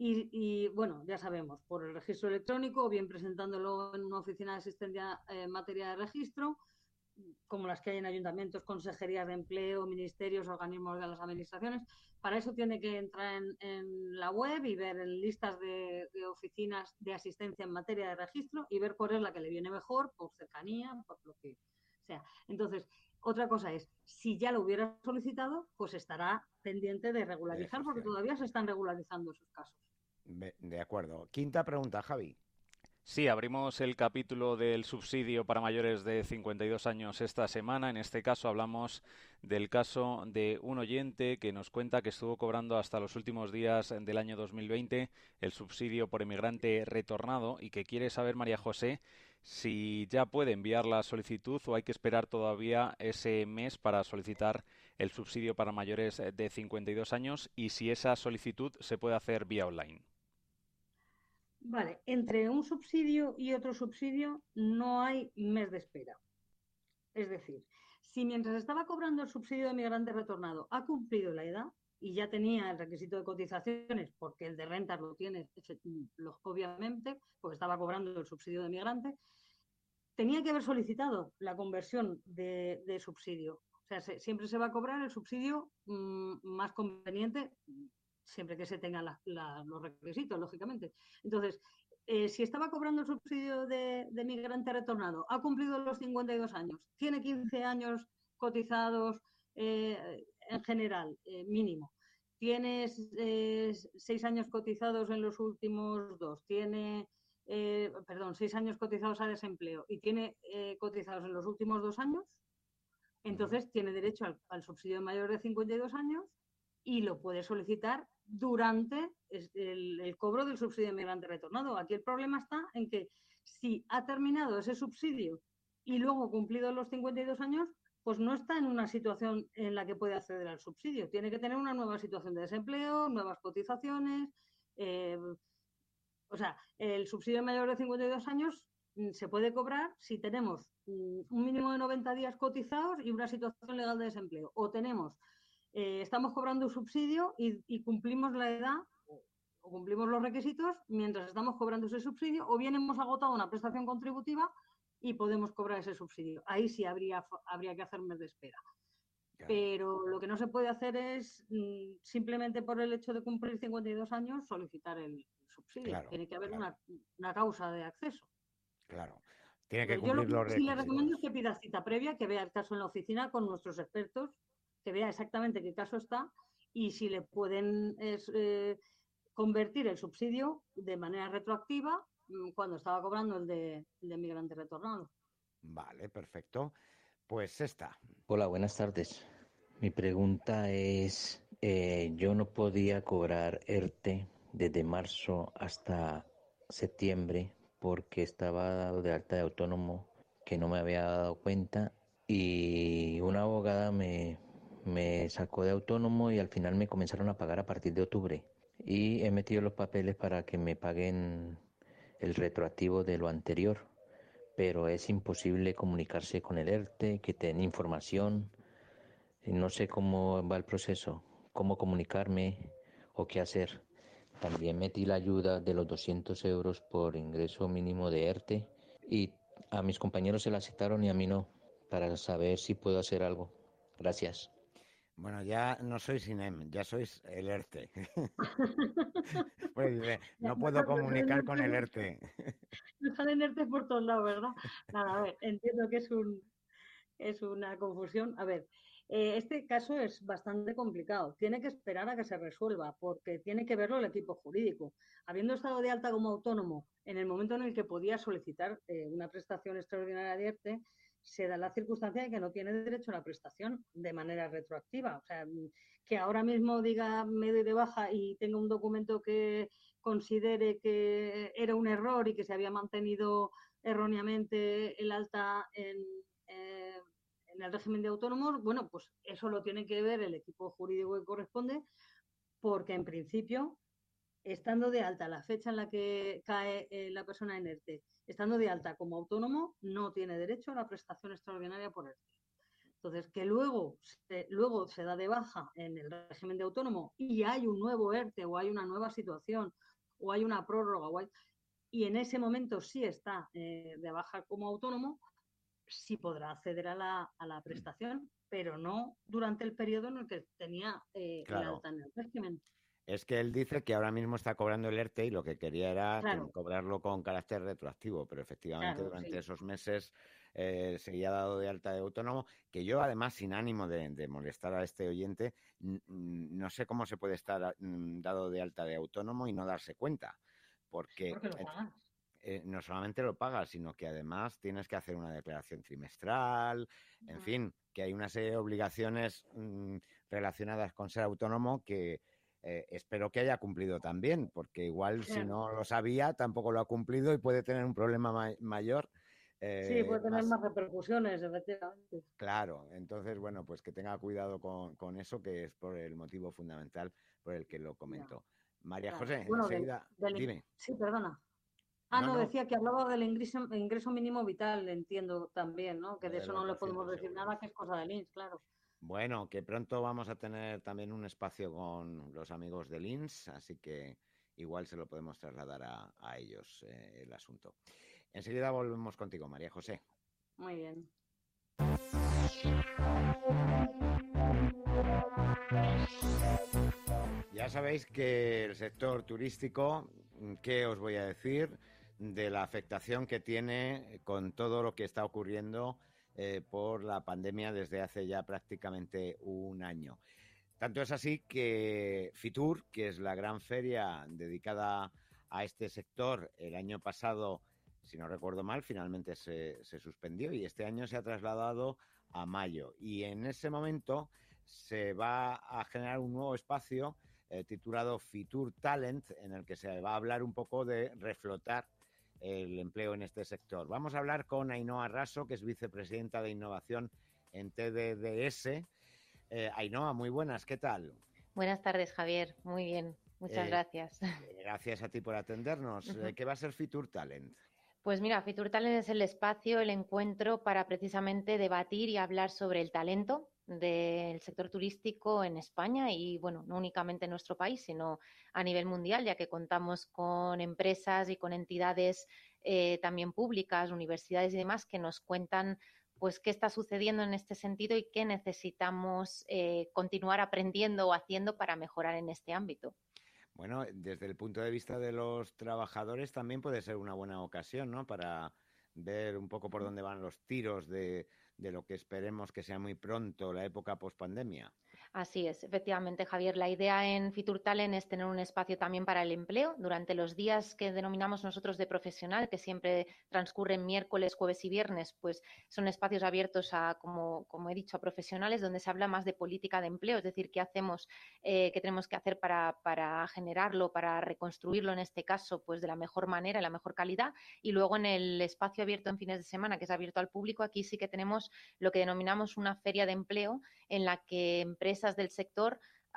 Y bueno, ya sabemos, por el registro electrónico o bien presentándolo en una oficina de asistencia en materia de registro, como las que hay en ayuntamientos, consejerías de empleo, ministerios, organismos de las administraciones. Para eso tiene que entrar en la web y ver en listas de oficinas de asistencia en materia de registro y ver cuál es la que le viene mejor, por cercanía, por lo que sea. Entonces, otra cosa es, si ya lo hubiera solicitado, pues estará pendiente de regularizar, porque todavía se están regularizando esos casos. De acuerdo. Quinta pregunta, Javi. Sí, abrimos el capítulo del subsidio para mayores de 52 años esta semana. En este caso hablamos del caso de un oyente que nos cuenta que estuvo cobrando hasta los últimos días del año 2020 el subsidio por emigrante retornado y que quiere saber, María José, si ya puede enviar la solicitud o hay que esperar todavía ese mes para solicitar el subsidio para mayores de 52 años y si esa solicitud se puede hacer vía online. Vale, entre un subsidio y otro subsidio no hay mes de espera. Es decir, si mientras estaba cobrando el subsidio de migrante retornado ha cumplido la edad y ya tenía el requisito de cotizaciones, porque el de rentas lo tiene, obviamente, porque estaba cobrando el subsidio de migrante, tenía que haber solicitado la conversión de subsidio. O sea, siempre se va a cobrar el subsidio más conveniente, siempre que se tengan los requisitos, lógicamente. Entonces, si estaba cobrando el subsidio de migrante retornado, ha cumplido los 52 años, tiene 15 años cotizados en general, mínimo, tiene 6 años cotizados en los últimos 2, tiene 6 años cotizados a desempleo y tiene cotizados en los últimos 2 años, entonces tiene derecho al subsidio de mayor de 52 años y lo puede solicitar durante el cobro del subsidio de migrante retornado. Aquí el problema está en que si ha terminado ese subsidio y luego cumplido los 52 años, pues no está en una situación en la que puede acceder al subsidio. Tiene que tener una nueva situación de desempleo, nuevas cotizaciones. O sea, el subsidio mayor de 52 años se puede cobrar si tenemos un mínimo de 90 días cotizados y una situación legal de desempleo. O tenemos, estamos cobrando un subsidio y cumplimos la edad o cumplimos los requisitos mientras estamos cobrando ese subsidio, o bien hemos agotado una prestación contributiva y podemos cobrar ese subsidio. Ahí sí habría que hacer mes de espera. Claro. Pero lo que no se puede hacer es simplemente por el hecho de cumplir 52 años solicitar el subsidio. Claro, tiene que haber una causa de acceso. Claro. Tiene que cumplir los requisitos. Sí le recomiendo que pida cita previa, que vea el caso en la oficina con nuestros expertos, que vea exactamente qué caso está y si le pueden convertir el subsidio de manera retroactiva cuando estaba cobrando el de migrante retornado. Vale, perfecto. Pues esta. Hola, buenas tardes. Mi pregunta es, yo no podía cobrar ERTE desde marzo hasta septiembre porque estaba dado de alta de autónomo, que no me había dado cuenta, y una abogada me sacó de autónomo y al final me comenzaron a pagar a partir de octubre. Y he metido los papeles para que me paguen el retroactivo de lo anterior, pero es imposible comunicarse con el ERTE, que den información. No sé cómo va el proceso, cómo comunicarme o qué hacer. También metí la ayuda de los 200 euros por ingreso mínimo de ERTE y a mis compañeros se la aceptaron y a mí no, para saber si puedo hacer algo. Gracias. Bueno, ya no sois INEM, ya sois el ERTE. Pues dice, no puedo comunicar con el ERTE. No salen ERTE por todos lados, ¿verdad? Nada, a ver, entiendo que es una confusión. A ver, este caso es bastante complicado. Tiene que esperar a que se resuelva porque tiene que verlo el equipo jurídico. Habiendo estado de alta como autónomo en el momento en el que podía solicitar una prestación extraordinaria de ERTE, se da la circunstancia de que no tiene derecho a la prestación de manera retroactiva. O sea, que ahora mismo diga me doy de baja y tenga un documento que considere que era un error y que se había mantenido erróneamente el alta en el régimen de autónomos, bueno, pues eso lo tiene que ver el equipo jurídico que corresponde, porque en principio, estando de alta la fecha en la que cae la persona en ERTE, estando de alta como autónomo, no tiene derecho a la prestación extraordinaria por ERTE. Entonces, que luego se da de baja en el régimen de autónomo y hay un nuevo ERTE o hay una nueva situación o hay una prórroga y en ese momento sí está de baja como autónomo, sí podrá acceder a la prestación, pero no durante el periodo en el que tenía el alta en el régimen. Es que él dice que ahora mismo está cobrando el ERTE y lo que quería era cobrarlo con carácter retroactivo, pero efectivamente durante esos meses seguía dado de alta de autónomo, que yo además sin ánimo de molestar a este oyente, no sé cómo se puede estar dado de alta de autónomo y no darse cuenta, porque lo pagas. No solamente lo pagas, sino que además tienes que hacer una declaración trimestral, en fin, que hay una serie de obligaciones relacionadas con ser autónomo que espero que haya cumplido también, porque igual si no lo sabía tampoco lo ha cumplido y puede tener un problema mayor Sí, puede tener más. más repercusiones, efectivamente. Claro, entonces, bueno, pues que tenga cuidado con eso, que es por el motivo fundamental por el que lo Ya, comento. María claro. José, Bueno, enseguida, dime. sí, perdona. No, No, no, decía que hablaba del ingreso mínimo vital, entiendo también, ¿no? Que de de eso los no le podemos 200 decir euros. nada, que es cosa del INS, claro. Bueno, que pronto vamos a tener también un espacio con los amigos del INS, así que igual se lo podemos trasladar a ellos el asunto. Enseguida volvemos contigo, María José. Muy bien. Ya sabéis que el sector turístico, ¿qué os voy a decir de la afectación que tiene con todo lo que está ocurriendo por la pandemia desde hace ya prácticamente un año? Tanto es así que Fitur, que es la gran feria dedicada a este sector, el año pasado, si no recuerdo mal, finalmente se suspendió y este año se ha trasladado a mayo. Y en ese momento se va a generar un nuevo espacio titulado Fitur Talent, en el que se va a hablar un poco de reflotar el empleo en este sector. Vamos a hablar con Ainhoa Raso, que es vicepresidenta de Innovación en TDDS. Ainhoa, muy buenas, ¿qué tal? Buenas tardes, Javier. Muy bien, muchas gracias. Gracias a ti por atendernos. ¿Qué va a ser Fitur Talent? Pues mira, Fitur Talent es el espacio, el encuentro para precisamente debatir y hablar sobre el talento del sector turístico en España y, bueno, no únicamente en nuestro país, sino a nivel mundial, ya que contamos con empresas y con entidades también públicas, universidades y demás que nos cuentan pues qué está sucediendo en este sentido y qué necesitamos continuar aprendiendo o haciendo para mejorar en este ámbito. Bueno, desde el punto de vista de los trabajadores también puede ser una buena ocasión, ¿no? Para ver un poco por dónde van los tiros de lo que esperemos que sea muy pronto, la época pospandemia. Así es, efectivamente, Javier. La idea en Fitur Talent es tener un espacio también para el empleo durante los días que denominamos nosotros de profesional, que siempre transcurren miércoles, jueves y viernes, pues son espacios abiertos a, como he dicho, a profesionales donde se habla más de política de empleo, es decir, qué hacemos, qué tenemos que hacer para generarlo, para reconstruirlo en este caso, pues de la mejor manera, la mejor calidad. Y luego en el espacio abierto en fines de semana, que es abierto al público, aquí sí que tenemos lo que denominamos una feria de empleo en la que empresas del sector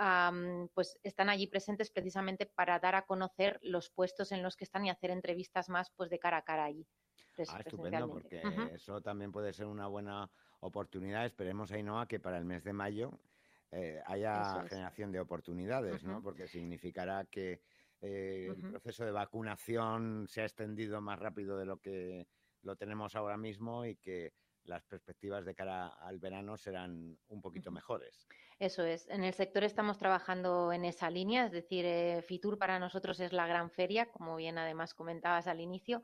pues están allí presentes precisamente para dar a conocer los puestos en los que están y hacer entrevistas más pues de cara a cara allí. Estupendo, porque eso también puede ser una buena oportunidad. Esperemos, Ainhoa, que para el mes de mayo haya generación de oportunidades, ¿no? Porque significará que el proceso de vacunación se ha extendido más rápido de lo que lo tenemos ahora mismo y que las perspectivas de cara al verano serán un poquito mejores. Eso es. En el sector estamos trabajando en esa línea, es decir, Fitur para nosotros es la gran feria, como bien además comentabas al inicio.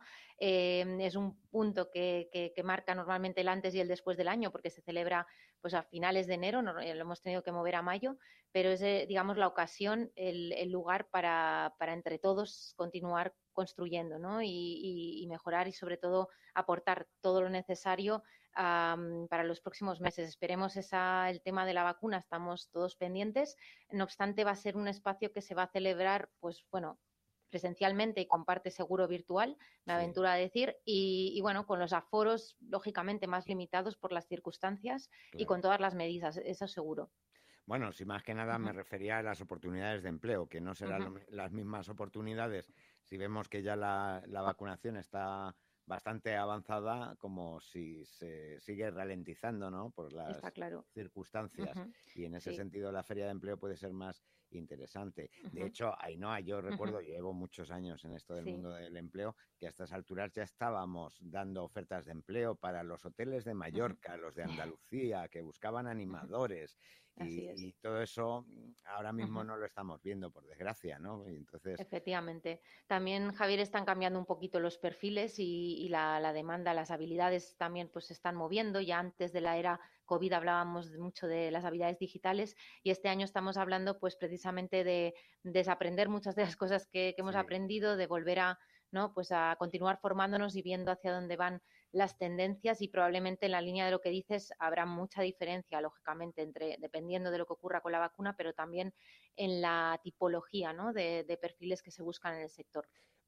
Es un punto que marca normalmente el antes y el después del año, porque se celebra pues a finales de enero, lo hemos tenido que mover a mayo, pero es, digamos, la ocasión, el lugar para entre todos continuar construyendo, ¿no? y mejorar y sobre todo aportar todo lo necesario para los próximos meses. Esperemos el tema de la vacuna, estamos todos pendientes. No obstante, va a ser un espacio que se va a celebrar, pues bueno, presencialmente y con parte seguro virtual, me aventuro a decir, y bueno, con los aforos lógicamente más limitados por las circunstancias y con todas las medidas, eso seguro. Bueno, si más que nada me refería a las oportunidades de empleo, que no serán las mismas oportunidades si vemos que ya la vacunación está bastante avanzada, como si se sigue ralentizando, ¿no? Por las circunstancias. Y en ese sentido la feria de empleo puede ser más interesante. De hecho, Ainhoa, yo recuerdo, yo llevo muchos años en esto del mundo del empleo, que a estas alturas ya estábamos dando ofertas de empleo para los hoteles de Mallorca, los de Andalucía, que buscaban animadores. Y todo eso ahora mismo no lo estamos viendo, por desgracia, ¿no? Y entonces... Efectivamente. También, Javier, están cambiando un poquito los perfiles y la demanda, las habilidades también pues se están moviendo. Ya antes de la era COVID hablábamos mucho de las habilidades digitales y este año estamos hablando pues precisamente de desaprender muchas de las cosas que hemos aprendido, de volver a continuar formándonos y viendo hacia dónde van las tendencias y probablemente en la línea de lo que dices habrá mucha diferencia, lógicamente, dependiendo de lo que ocurra con la vacuna, pero también en la tipología, ¿no? de perfiles que se buscan en el sector.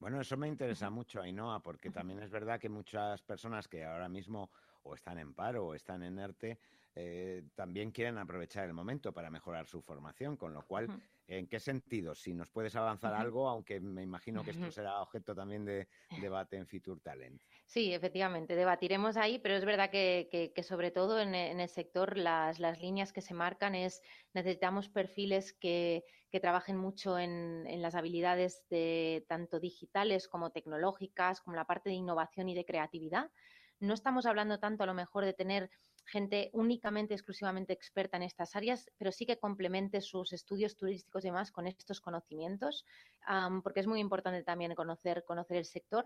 Bueno, eso me interesa mucho, Ainhoa, porque también es verdad que muchas personas que ahora mismo o están en paro o están en ERTE también quieren aprovechar el momento para mejorar su formación, con lo cual, ¿en qué sentido? Si nos puedes avanzar algo, aunque me imagino que esto será objeto también de debate en Fitur Talent. Sí, efectivamente, debatiremos ahí, pero es verdad que sobre todo en el sector las líneas que se marcan es necesitamos perfiles que trabajen mucho en las habilidades de tanto digitales como tecnológicas, como la parte de innovación y de creatividad. No estamos hablando tanto a lo mejor de tener gente únicamente, exclusivamente experta en estas áreas, pero sí que complemente sus estudios turísticos y demás con estos conocimientos, porque es muy importante también conocer el sector.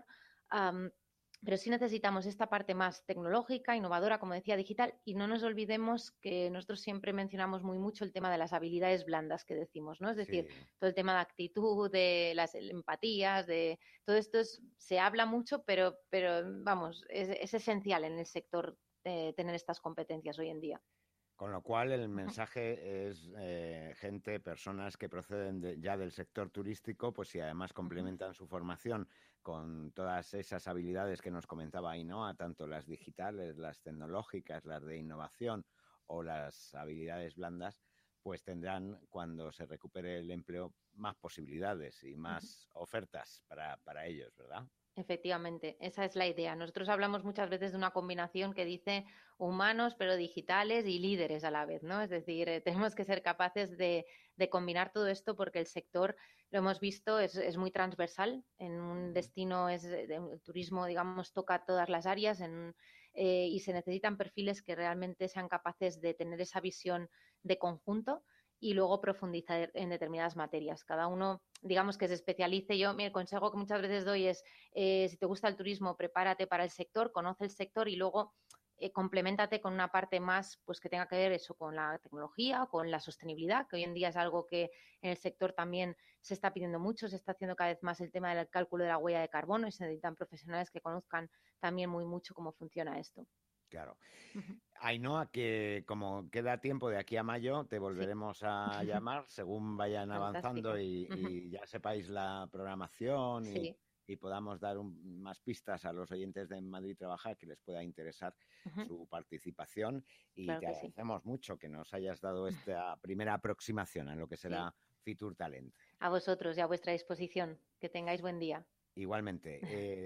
Pero sí necesitamos esta parte más tecnológica, innovadora, como decía, digital, y no nos olvidemos que nosotros siempre mencionamos muy mucho el tema de las habilidades blandas que decimos, ¿no? Es decir, todo el tema de actitud, de las empatías, de todo esto se habla mucho, pero vamos, es esencial en el sector tener estas competencias hoy en día. Con lo cual el mensaje es personas que proceden ya del sector turístico, pues si además complementan su formación con todas esas habilidades que nos comentaba Ainhoa, tanto las digitales, las tecnológicas, las de innovación o las habilidades blandas, pues tendrán, cuando se recupere el empleo, más posibilidades y más ofertas para ellos, ¿verdad? Efectivamente, esa es la idea. Nosotros hablamos muchas veces de una combinación que dice humanos, pero digitales y líderes a la vez, ¿no? Es decir, tenemos que ser capaces de combinar todo esto porque el sector, lo hemos visto, es muy transversal. En un destino el turismo, digamos, toca todas las áreas y se necesitan perfiles que realmente sean capaces de tener esa visión de conjunto y luego profundizar en determinadas materias. Cada uno, digamos, que se especialice. El consejo que muchas veces doy es, si te gusta el turismo, prepárate para el sector, conoce el sector y luego compleméntate con una parte más pues que tenga que ver eso con la tecnología, con la sostenibilidad, que hoy en día es algo que en el sector también se está pidiendo mucho, se está haciendo cada vez más el tema del cálculo de la huella de carbono y se necesitan profesionales que conozcan también muy mucho cómo funciona esto. Claro. Ainhoa, que como queda tiempo de aquí a mayo, te volveremos a llamar según vayan avanzando y ya sepáis la programación y podamos dar más pistas a los oyentes de Madrid Trabaja que les pueda interesar su participación. Y claro te agradecemos mucho que nos hayas dado esta primera aproximación a lo que será Fitur Talent. A vosotros y a vuestra disposición. Que tengáis buen día. Igualmente,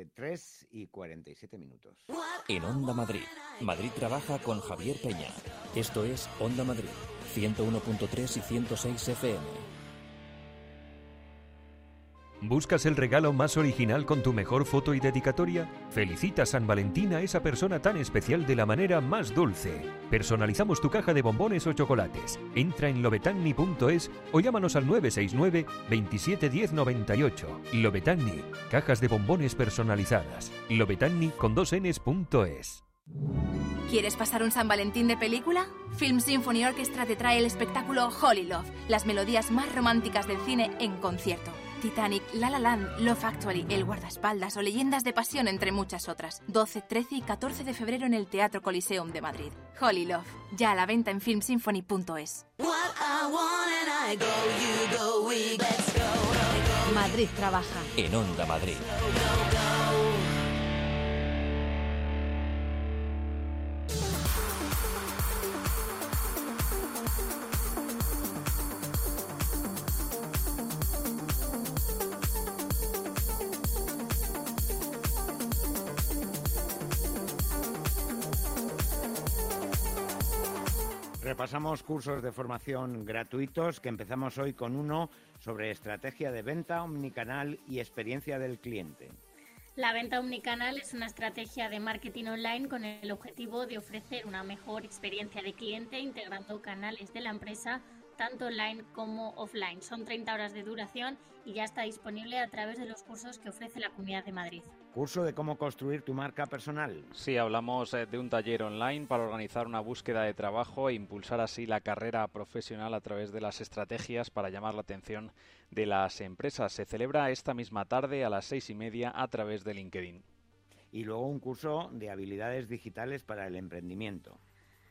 3:47. En Onda Madrid, Madrid Trabaja con Javier Peña. Esto es Onda Madrid, 101.3 y 106 FM. ¿Buscas el regalo más original con tu mejor foto y dedicatoria? Felicita a San Valentín a esa persona tan especial de la manera más dulce. Personalizamos tu caja de bombones o chocolates. Entra en lobetanni.es o llámanos al 969 27 10 98. Lobetanni, cajas de bombones personalizadas. Lobetanni con 2ns.es. ¿Quieres pasar un San Valentín de película? Film Symphony Orchestra te trae el espectáculo Holy Love, las melodías más románticas del cine en concierto. Titanic, La La Land, Love Actually, El Guardaespaldas o Leyendas de Pasión, entre muchas otras. 12, 13 y 14 de febrero en el Teatro Coliseum de Madrid. Holy Love, ya a la venta en filmsymphony.es. Madrid Trabaja. En Onda Madrid. Repasamos cursos de formación gratuitos, que empezamos hoy con uno sobre estrategia de venta omnicanal y experiencia del cliente. La venta omnicanal es una estrategia de marketing online con el objetivo de ofrecer una mejor experiencia de cliente integrando canales de la empresa tanto online como offline. Son 30 horas de duración y ya está disponible a través de los cursos que ofrece la Comunidad de Madrid. ¿Curso de cómo construir tu marca personal? Sí, hablamos de un taller online para organizar una búsqueda de trabajo e impulsar así la carrera profesional a través de las estrategias para llamar la atención de las empresas. Se celebra esta misma tarde a las 6:30 a través de LinkedIn. Y luego un curso de habilidades digitales para el emprendimiento.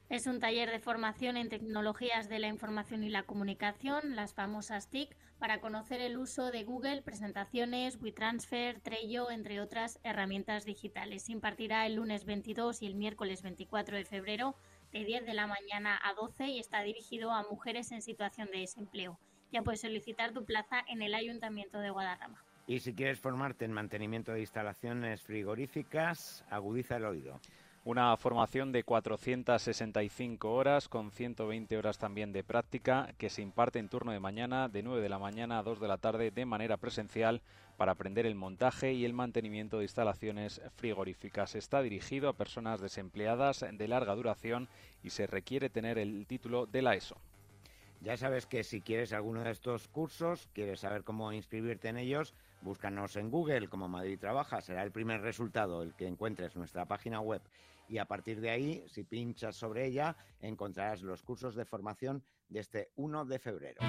Es un taller de formación en tecnologías de la información y la comunicación, las famosas TIC, para conocer el uso de Google, presentaciones, WeTransfer, Trello, entre otras herramientas digitales. Se impartirá el lunes 22 y el miércoles 24 de febrero de 10 de la mañana a 12 y está dirigido a mujeres en situación de desempleo. Ya puedes solicitar tu plaza en el Ayuntamiento de Guadarrama. Y si quieres formarte en mantenimiento de instalaciones frigoríficas, agudiza el oído. Una formación de 465 horas con 120 horas también de práctica que se imparte en turno de mañana de 9 de la mañana a 2 de la tarde de manera presencial para aprender el montaje y el mantenimiento de instalaciones frigoríficas. Está dirigido a personas desempleadas de larga duración y se requiere tener el título de la ESO. Ya sabes que si quieres alguno de estos cursos, quieres saber cómo inscribirte en ellos, búscanos en Google como Madrid Trabaja. Será el primer resultado el que encuentres en nuestra página web. Y a partir de ahí, si pinchas sobre ella, encontrarás los cursos de formación de este 1 de febrero.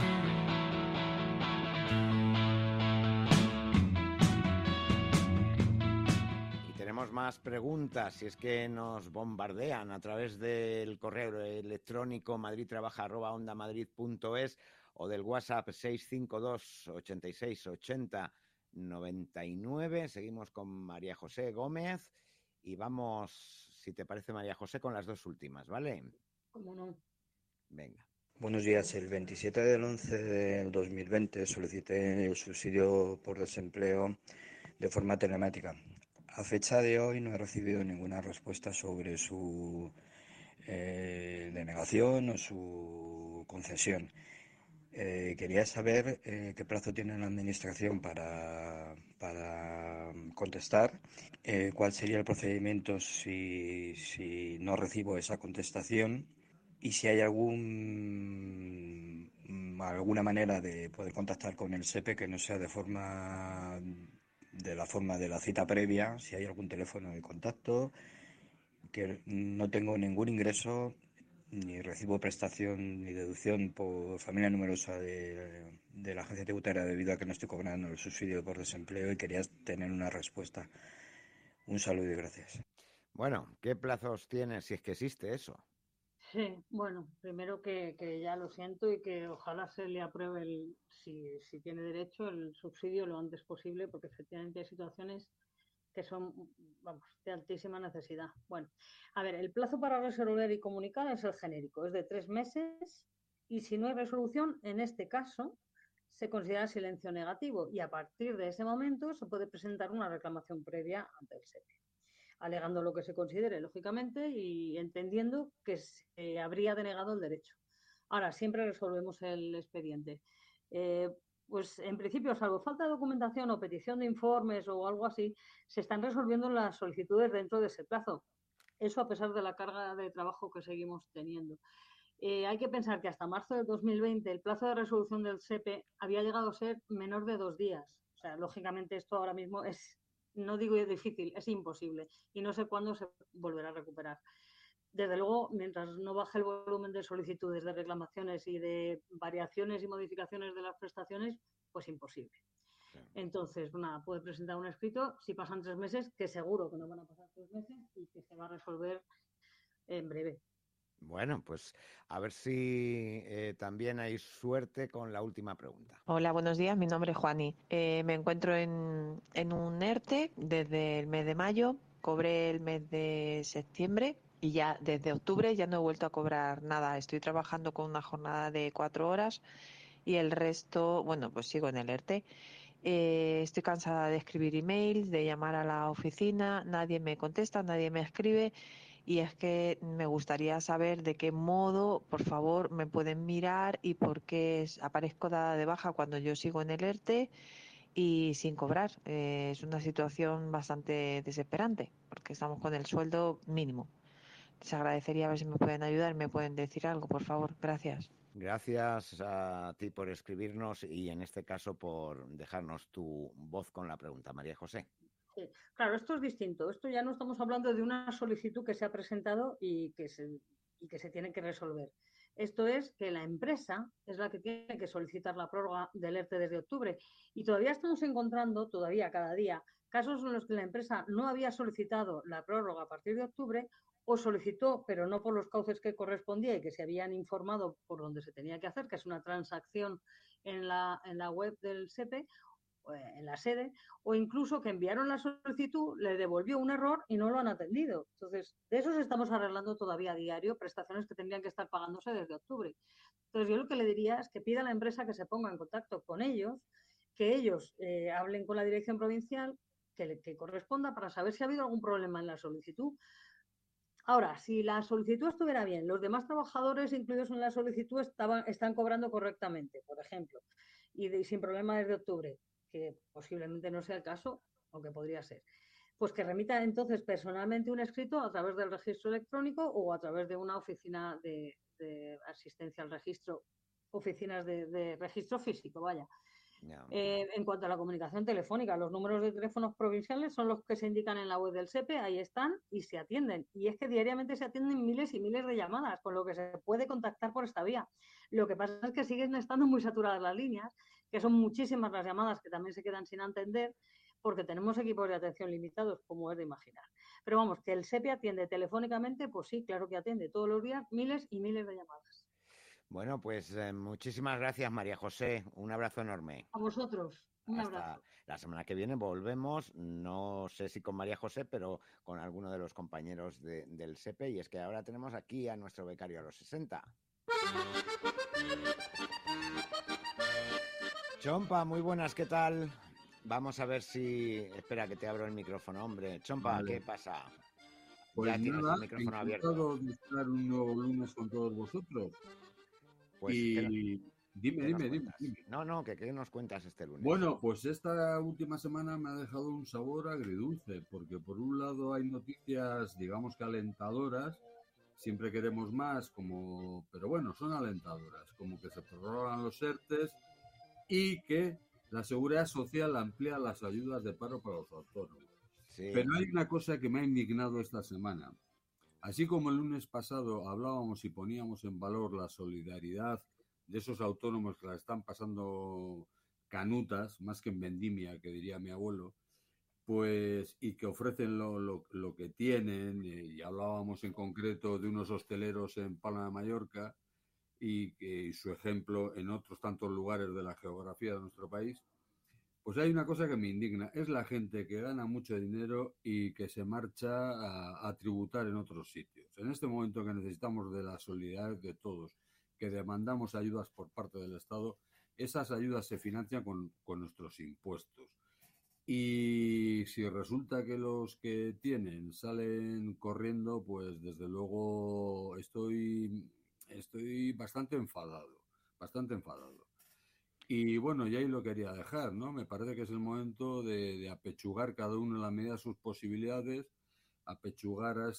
Tenemos más preguntas, si es que nos bombardean a través del correo electrónico madridtrabaja@ondamadrid.es o del WhatsApp 652 86 80 99. Seguimos con María José Gómez y vamos, si te parece, María José, con las dos últimas, ¿vale? ¿Cómo no? Venga. Buenos días. El 27 del 11 del 2020 solicité el subsidio por desempleo de forma telemática. A fecha de hoy no he recibido ninguna respuesta sobre su denegación o su concesión. Quería saber qué plazo tiene la Administración para contestar, cuál sería el procedimiento si no recibo esa contestación y si hay alguna manera de poder contactar con el SEPE que no sea de la forma de la cita previa, si hay algún teléfono de contacto, que no tengo ningún ingreso, ni recibo prestación ni deducción por familia numerosa de la agencia tributaria debido a que no estoy cobrando el subsidio por desempleo y quería tener una respuesta. Un saludo y gracias. Bueno, ¿qué plazos tiene si es que existe eso? Sí, bueno, primero que ya lo siento y que ojalá se le apruebe si tiene derecho el subsidio lo antes posible, porque efectivamente hay situaciones que son, vamos, de altísima necesidad. Bueno, a ver, el plazo para resolver y comunicar es el genérico, es de 3 meses y si no hay resolución, en este caso, se considera silencio negativo y a partir de ese momento se puede presentar una reclamación previa ante el SEPE, alegando lo que se considere, lógicamente, y entendiendo que se habría denegado el derecho. Ahora, siempre resolvemos el expediente. Pues en principio, salvo falta de documentación o petición de informes o algo así, se están resolviendo las solicitudes dentro de ese plazo. Eso a pesar de la carga de trabajo que seguimos teniendo. Hay que pensar que hasta marzo de 2020 el plazo de resolución del SEPE había llegado a ser menor de 2 días. O sea, lógicamente esto ahora mismo es, no digo difícil, es imposible y no sé cuándo se volverá a recuperar. Desde luego, mientras no baje el volumen de solicitudes, de reclamaciones y de variaciones y modificaciones de las prestaciones, pues imposible. Entonces, nada, puede presentar un escrito si pasan 3 meses, que seguro que no van a pasar 3 meses y que se va a resolver en breve. Bueno, pues a ver si también hay suerte con la última pregunta. Hola, buenos días. Mi nombre es Juani. Me encuentro en un ERTE desde el mes de mayo. Cobré el mes de septiembre y ya desde octubre ya no he vuelto a cobrar nada. Estoy trabajando con una jornada de 4 horas y el resto, bueno, pues sigo en el ERTE. Estoy cansada de escribir emails, de llamar a la oficina, nadie me contesta, nadie me escribe. Y es que me gustaría saber de qué modo, por favor, me pueden mirar y por qué aparezco dada de baja cuando yo sigo en el ERTE y sin cobrar. Es una situación bastante desesperante porque estamos con el sueldo mínimo. Les agradecería a ver si me pueden ayudar, me pueden decir algo, por favor. Gracias. Gracias a ti por escribirnos y en este caso por dejarnos tu voz con la pregunta, María José. Sí. Claro, esto es distinto. Esto ya no estamos hablando de una solicitud que se ha presentado y que se tiene que resolver. Esto es que la empresa es la que tiene que solicitar la prórroga del ERTE desde octubre y todavía estamos encontrando, cada día, casos en los que la empresa no había solicitado la prórroga a partir de octubre o solicitó, pero no por los cauces que correspondía y que se habían informado por donde se tenía que hacer, que es una transacción en la web del SEPE, en la sede, o incluso que enviaron la solicitud, le devolvió un error y no lo han atendido. Entonces, de eso estamos arreglando todavía a diario, prestaciones que tendrían que estar pagándose desde octubre. Entonces, yo lo que le diría es que pida a la empresa que se ponga en contacto con ellos, que ellos hablen con la dirección provincial, que corresponda, para saber si ha habido algún problema en la solicitud. Ahora, si la solicitud estuviera bien, los demás trabajadores incluidos en la solicitud están cobrando correctamente, por ejemplo, y sin problema desde octubre, que posiblemente no sea el caso, aunque podría ser, pues que remita entonces personalmente un escrito a través del registro electrónico o a través de una oficina de asistencia al registro, oficinas de registro físico, vaya. En cuanto a la comunicación telefónica, los números de teléfonos provinciales son los que se indican en la web del SEPE, ahí están y se atienden. Y es que diariamente se atienden miles y miles de llamadas, con lo que se puede contactar por esta vía. Lo que pasa es que siguen estando muy saturadas las líneas, que son muchísimas las llamadas que también se quedan sin atender, porque tenemos equipos de atención limitados, como es de imaginar. Pero vamos, que el SEPE atiende telefónicamente, pues sí, claro que atiende todos los días miles y miles de llamadas. Bueno, pues muchísimas gracias, María José. Un abrazo enorme. A vosotros. Un abrazo. La semana que viene volvemos, no sé si con María José, pero con alguno de los compañeros del SEPE. Y es que ahora tenemos aquí a nuestro becario a los 60. Chompa, muy buenas, ¿qué tal? Vamos a ver si... Espera, que te abro el micrófono, hombre. Chompa, vale. ¿Qué pasa? Pues ya tienes el micrófono abierto. De estar un nuevo lunes con todos vosotros. Pues, y dime. No, ¿qué nos cuentas este lunes? Bueno, pues esta última semana me ha dejado un sabor agridulce, porque por un lado hay noticias, digamos que alentadoras, siempre queremos más, pero bueno, son alentadoras, como que se prorrogan los ERTEs y que la Seguridad Social amplía las ayudas de paro para los autónomos. Sí. Pero hay una cosa que me ha indignado esta semana. Así como el lunes pasado hablábamos y poníamos en valor la solidaridad de esos autónomos que la están pasando canutas, más que en vendimia, que diría mi abuelo, pues, y que ofrecen lo que tienen, y hablábamos en concreto de unos hosteleros en Palma de Mallorca y su ejemplo en otros tantos lugares de la geografía de nuestro país. Pues hay una cosa que me indigna, es la gente que gana mucho dinero y que se marcha a tributar en otros sitios. En este momento que necesitamos de la solidaridad de todos, que demandamos ayudas por parte del Estado, esas ayudas se financian con nuestros impuestos. Y si resulta que los que tienen salen corriendo, pues desde luego estoy bastante enfadado. Y bueno, y ahí lo quería dejar, ¿no? Me parece que es el momento de apechugar cada uno en la medida de sus posibilidades, apechugar a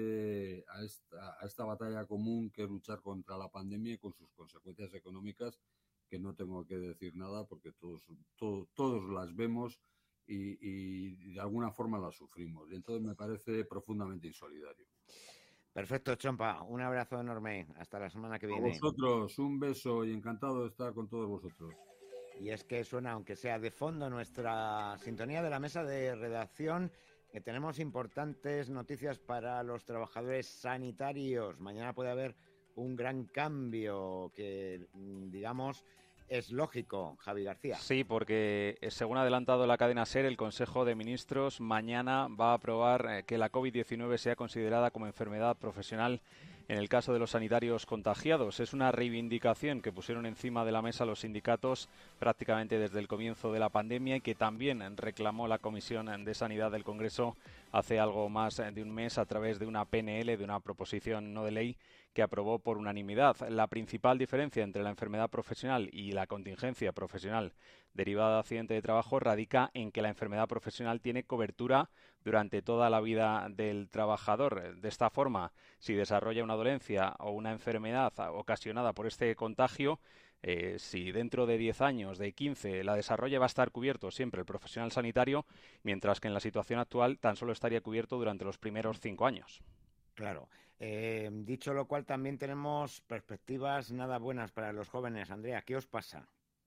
esta batalla común que es luchar contra la pandemia y con sus consecuencias económicas, que no tengo que decir nada porque todos las vemos y de alguna forma las sufrimos. Y entonces me parece profundamente insolidario. Perfecto, Chompa. Un abrazo enorme. Hasta la semana que viene. A vosotros, un beso y encantado de estar con todos vosotros. Y es que suena, aunque sea de fondo, nuestra sintonía de la mesa de redacción, que tenemos importantes noticias para los trabajadores sanitarios. Mañana puede haber un gran cambio que, digamos, es lógico, Javi García. Sí, porque según ha adelantado la cadena SER, el Consejo de Ministros mañana va a aprobar que la COVID-19 sea considerada como enfermedad profesional en el caso de los sanitarios contagiados. Es una reivindicación que pusieron encima de la mesa los sindicatos prácticamente desde el comienzo de la pandemia y que también reclamó la Comisión de Sanidad del Congreso hace algo más de un mes a través de una PNL, de una proposición no de ley que aprobó por unanimidad. La principal diferencia entre la enfermedad profesional y la contingencia profesional derivada de accidente de trabajo radica en que la enfermedad profesional tiene cobertura durante toda la vida del trabajador. De esta forma, si desarrolla una dolencia o una enfermedad ocasionada por este contagio, si dentro de 10 años, de 15, la desarrolla, va a estar cubierto siempre el profesional sanitario, mientras que en la situación actual tan solo estaría cubierto durante los primeros 5 años. Claro. Dicho lo cual, también tenemos perspectivas nada buenas para los jóvenes. Andrea, ¿qué os pasa?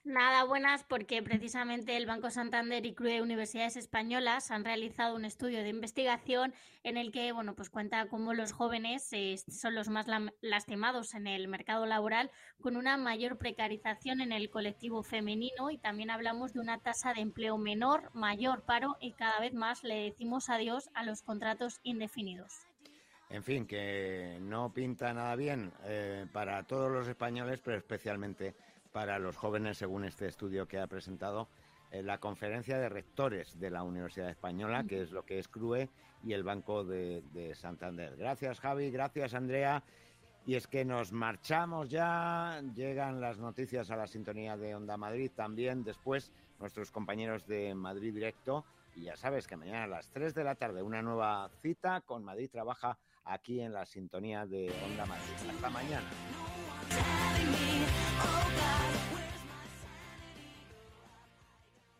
Nada, buenas, porque precisamente el Banco Santander y CRUE Universidades Españolas han realizado un estudio de investigación en el que, bueno, pues cuenta cómo los jóvenes son los más lastimados en el mercado laboral, con una mayor precarización en el colectivo femenino, y también hablamos de una tasa de empleo menor, mayor paro, y cada vez más le decimos adiós a los contratos indefinidos. En fin, que no pinta nada bien para todos los españoles, pero especialmente para los jóvenes, según este estudio que ha presentado la Conferencia de Rectores de la Universidad Española, que es lo que es CRUE, y el Banco de Santander. Gracias, Javi, gracias, Andrea. Y es que nos marchamos ya, llegan las noticias a la sintonía de Onda Madrid, también después nuestros compañeros de Madrid Directo, y ya sabes que mañana a las 3 de la tarde una nueva cita con Madrid Trabaja aquí en la sintonía de Onda Madrid. Hasta mañana.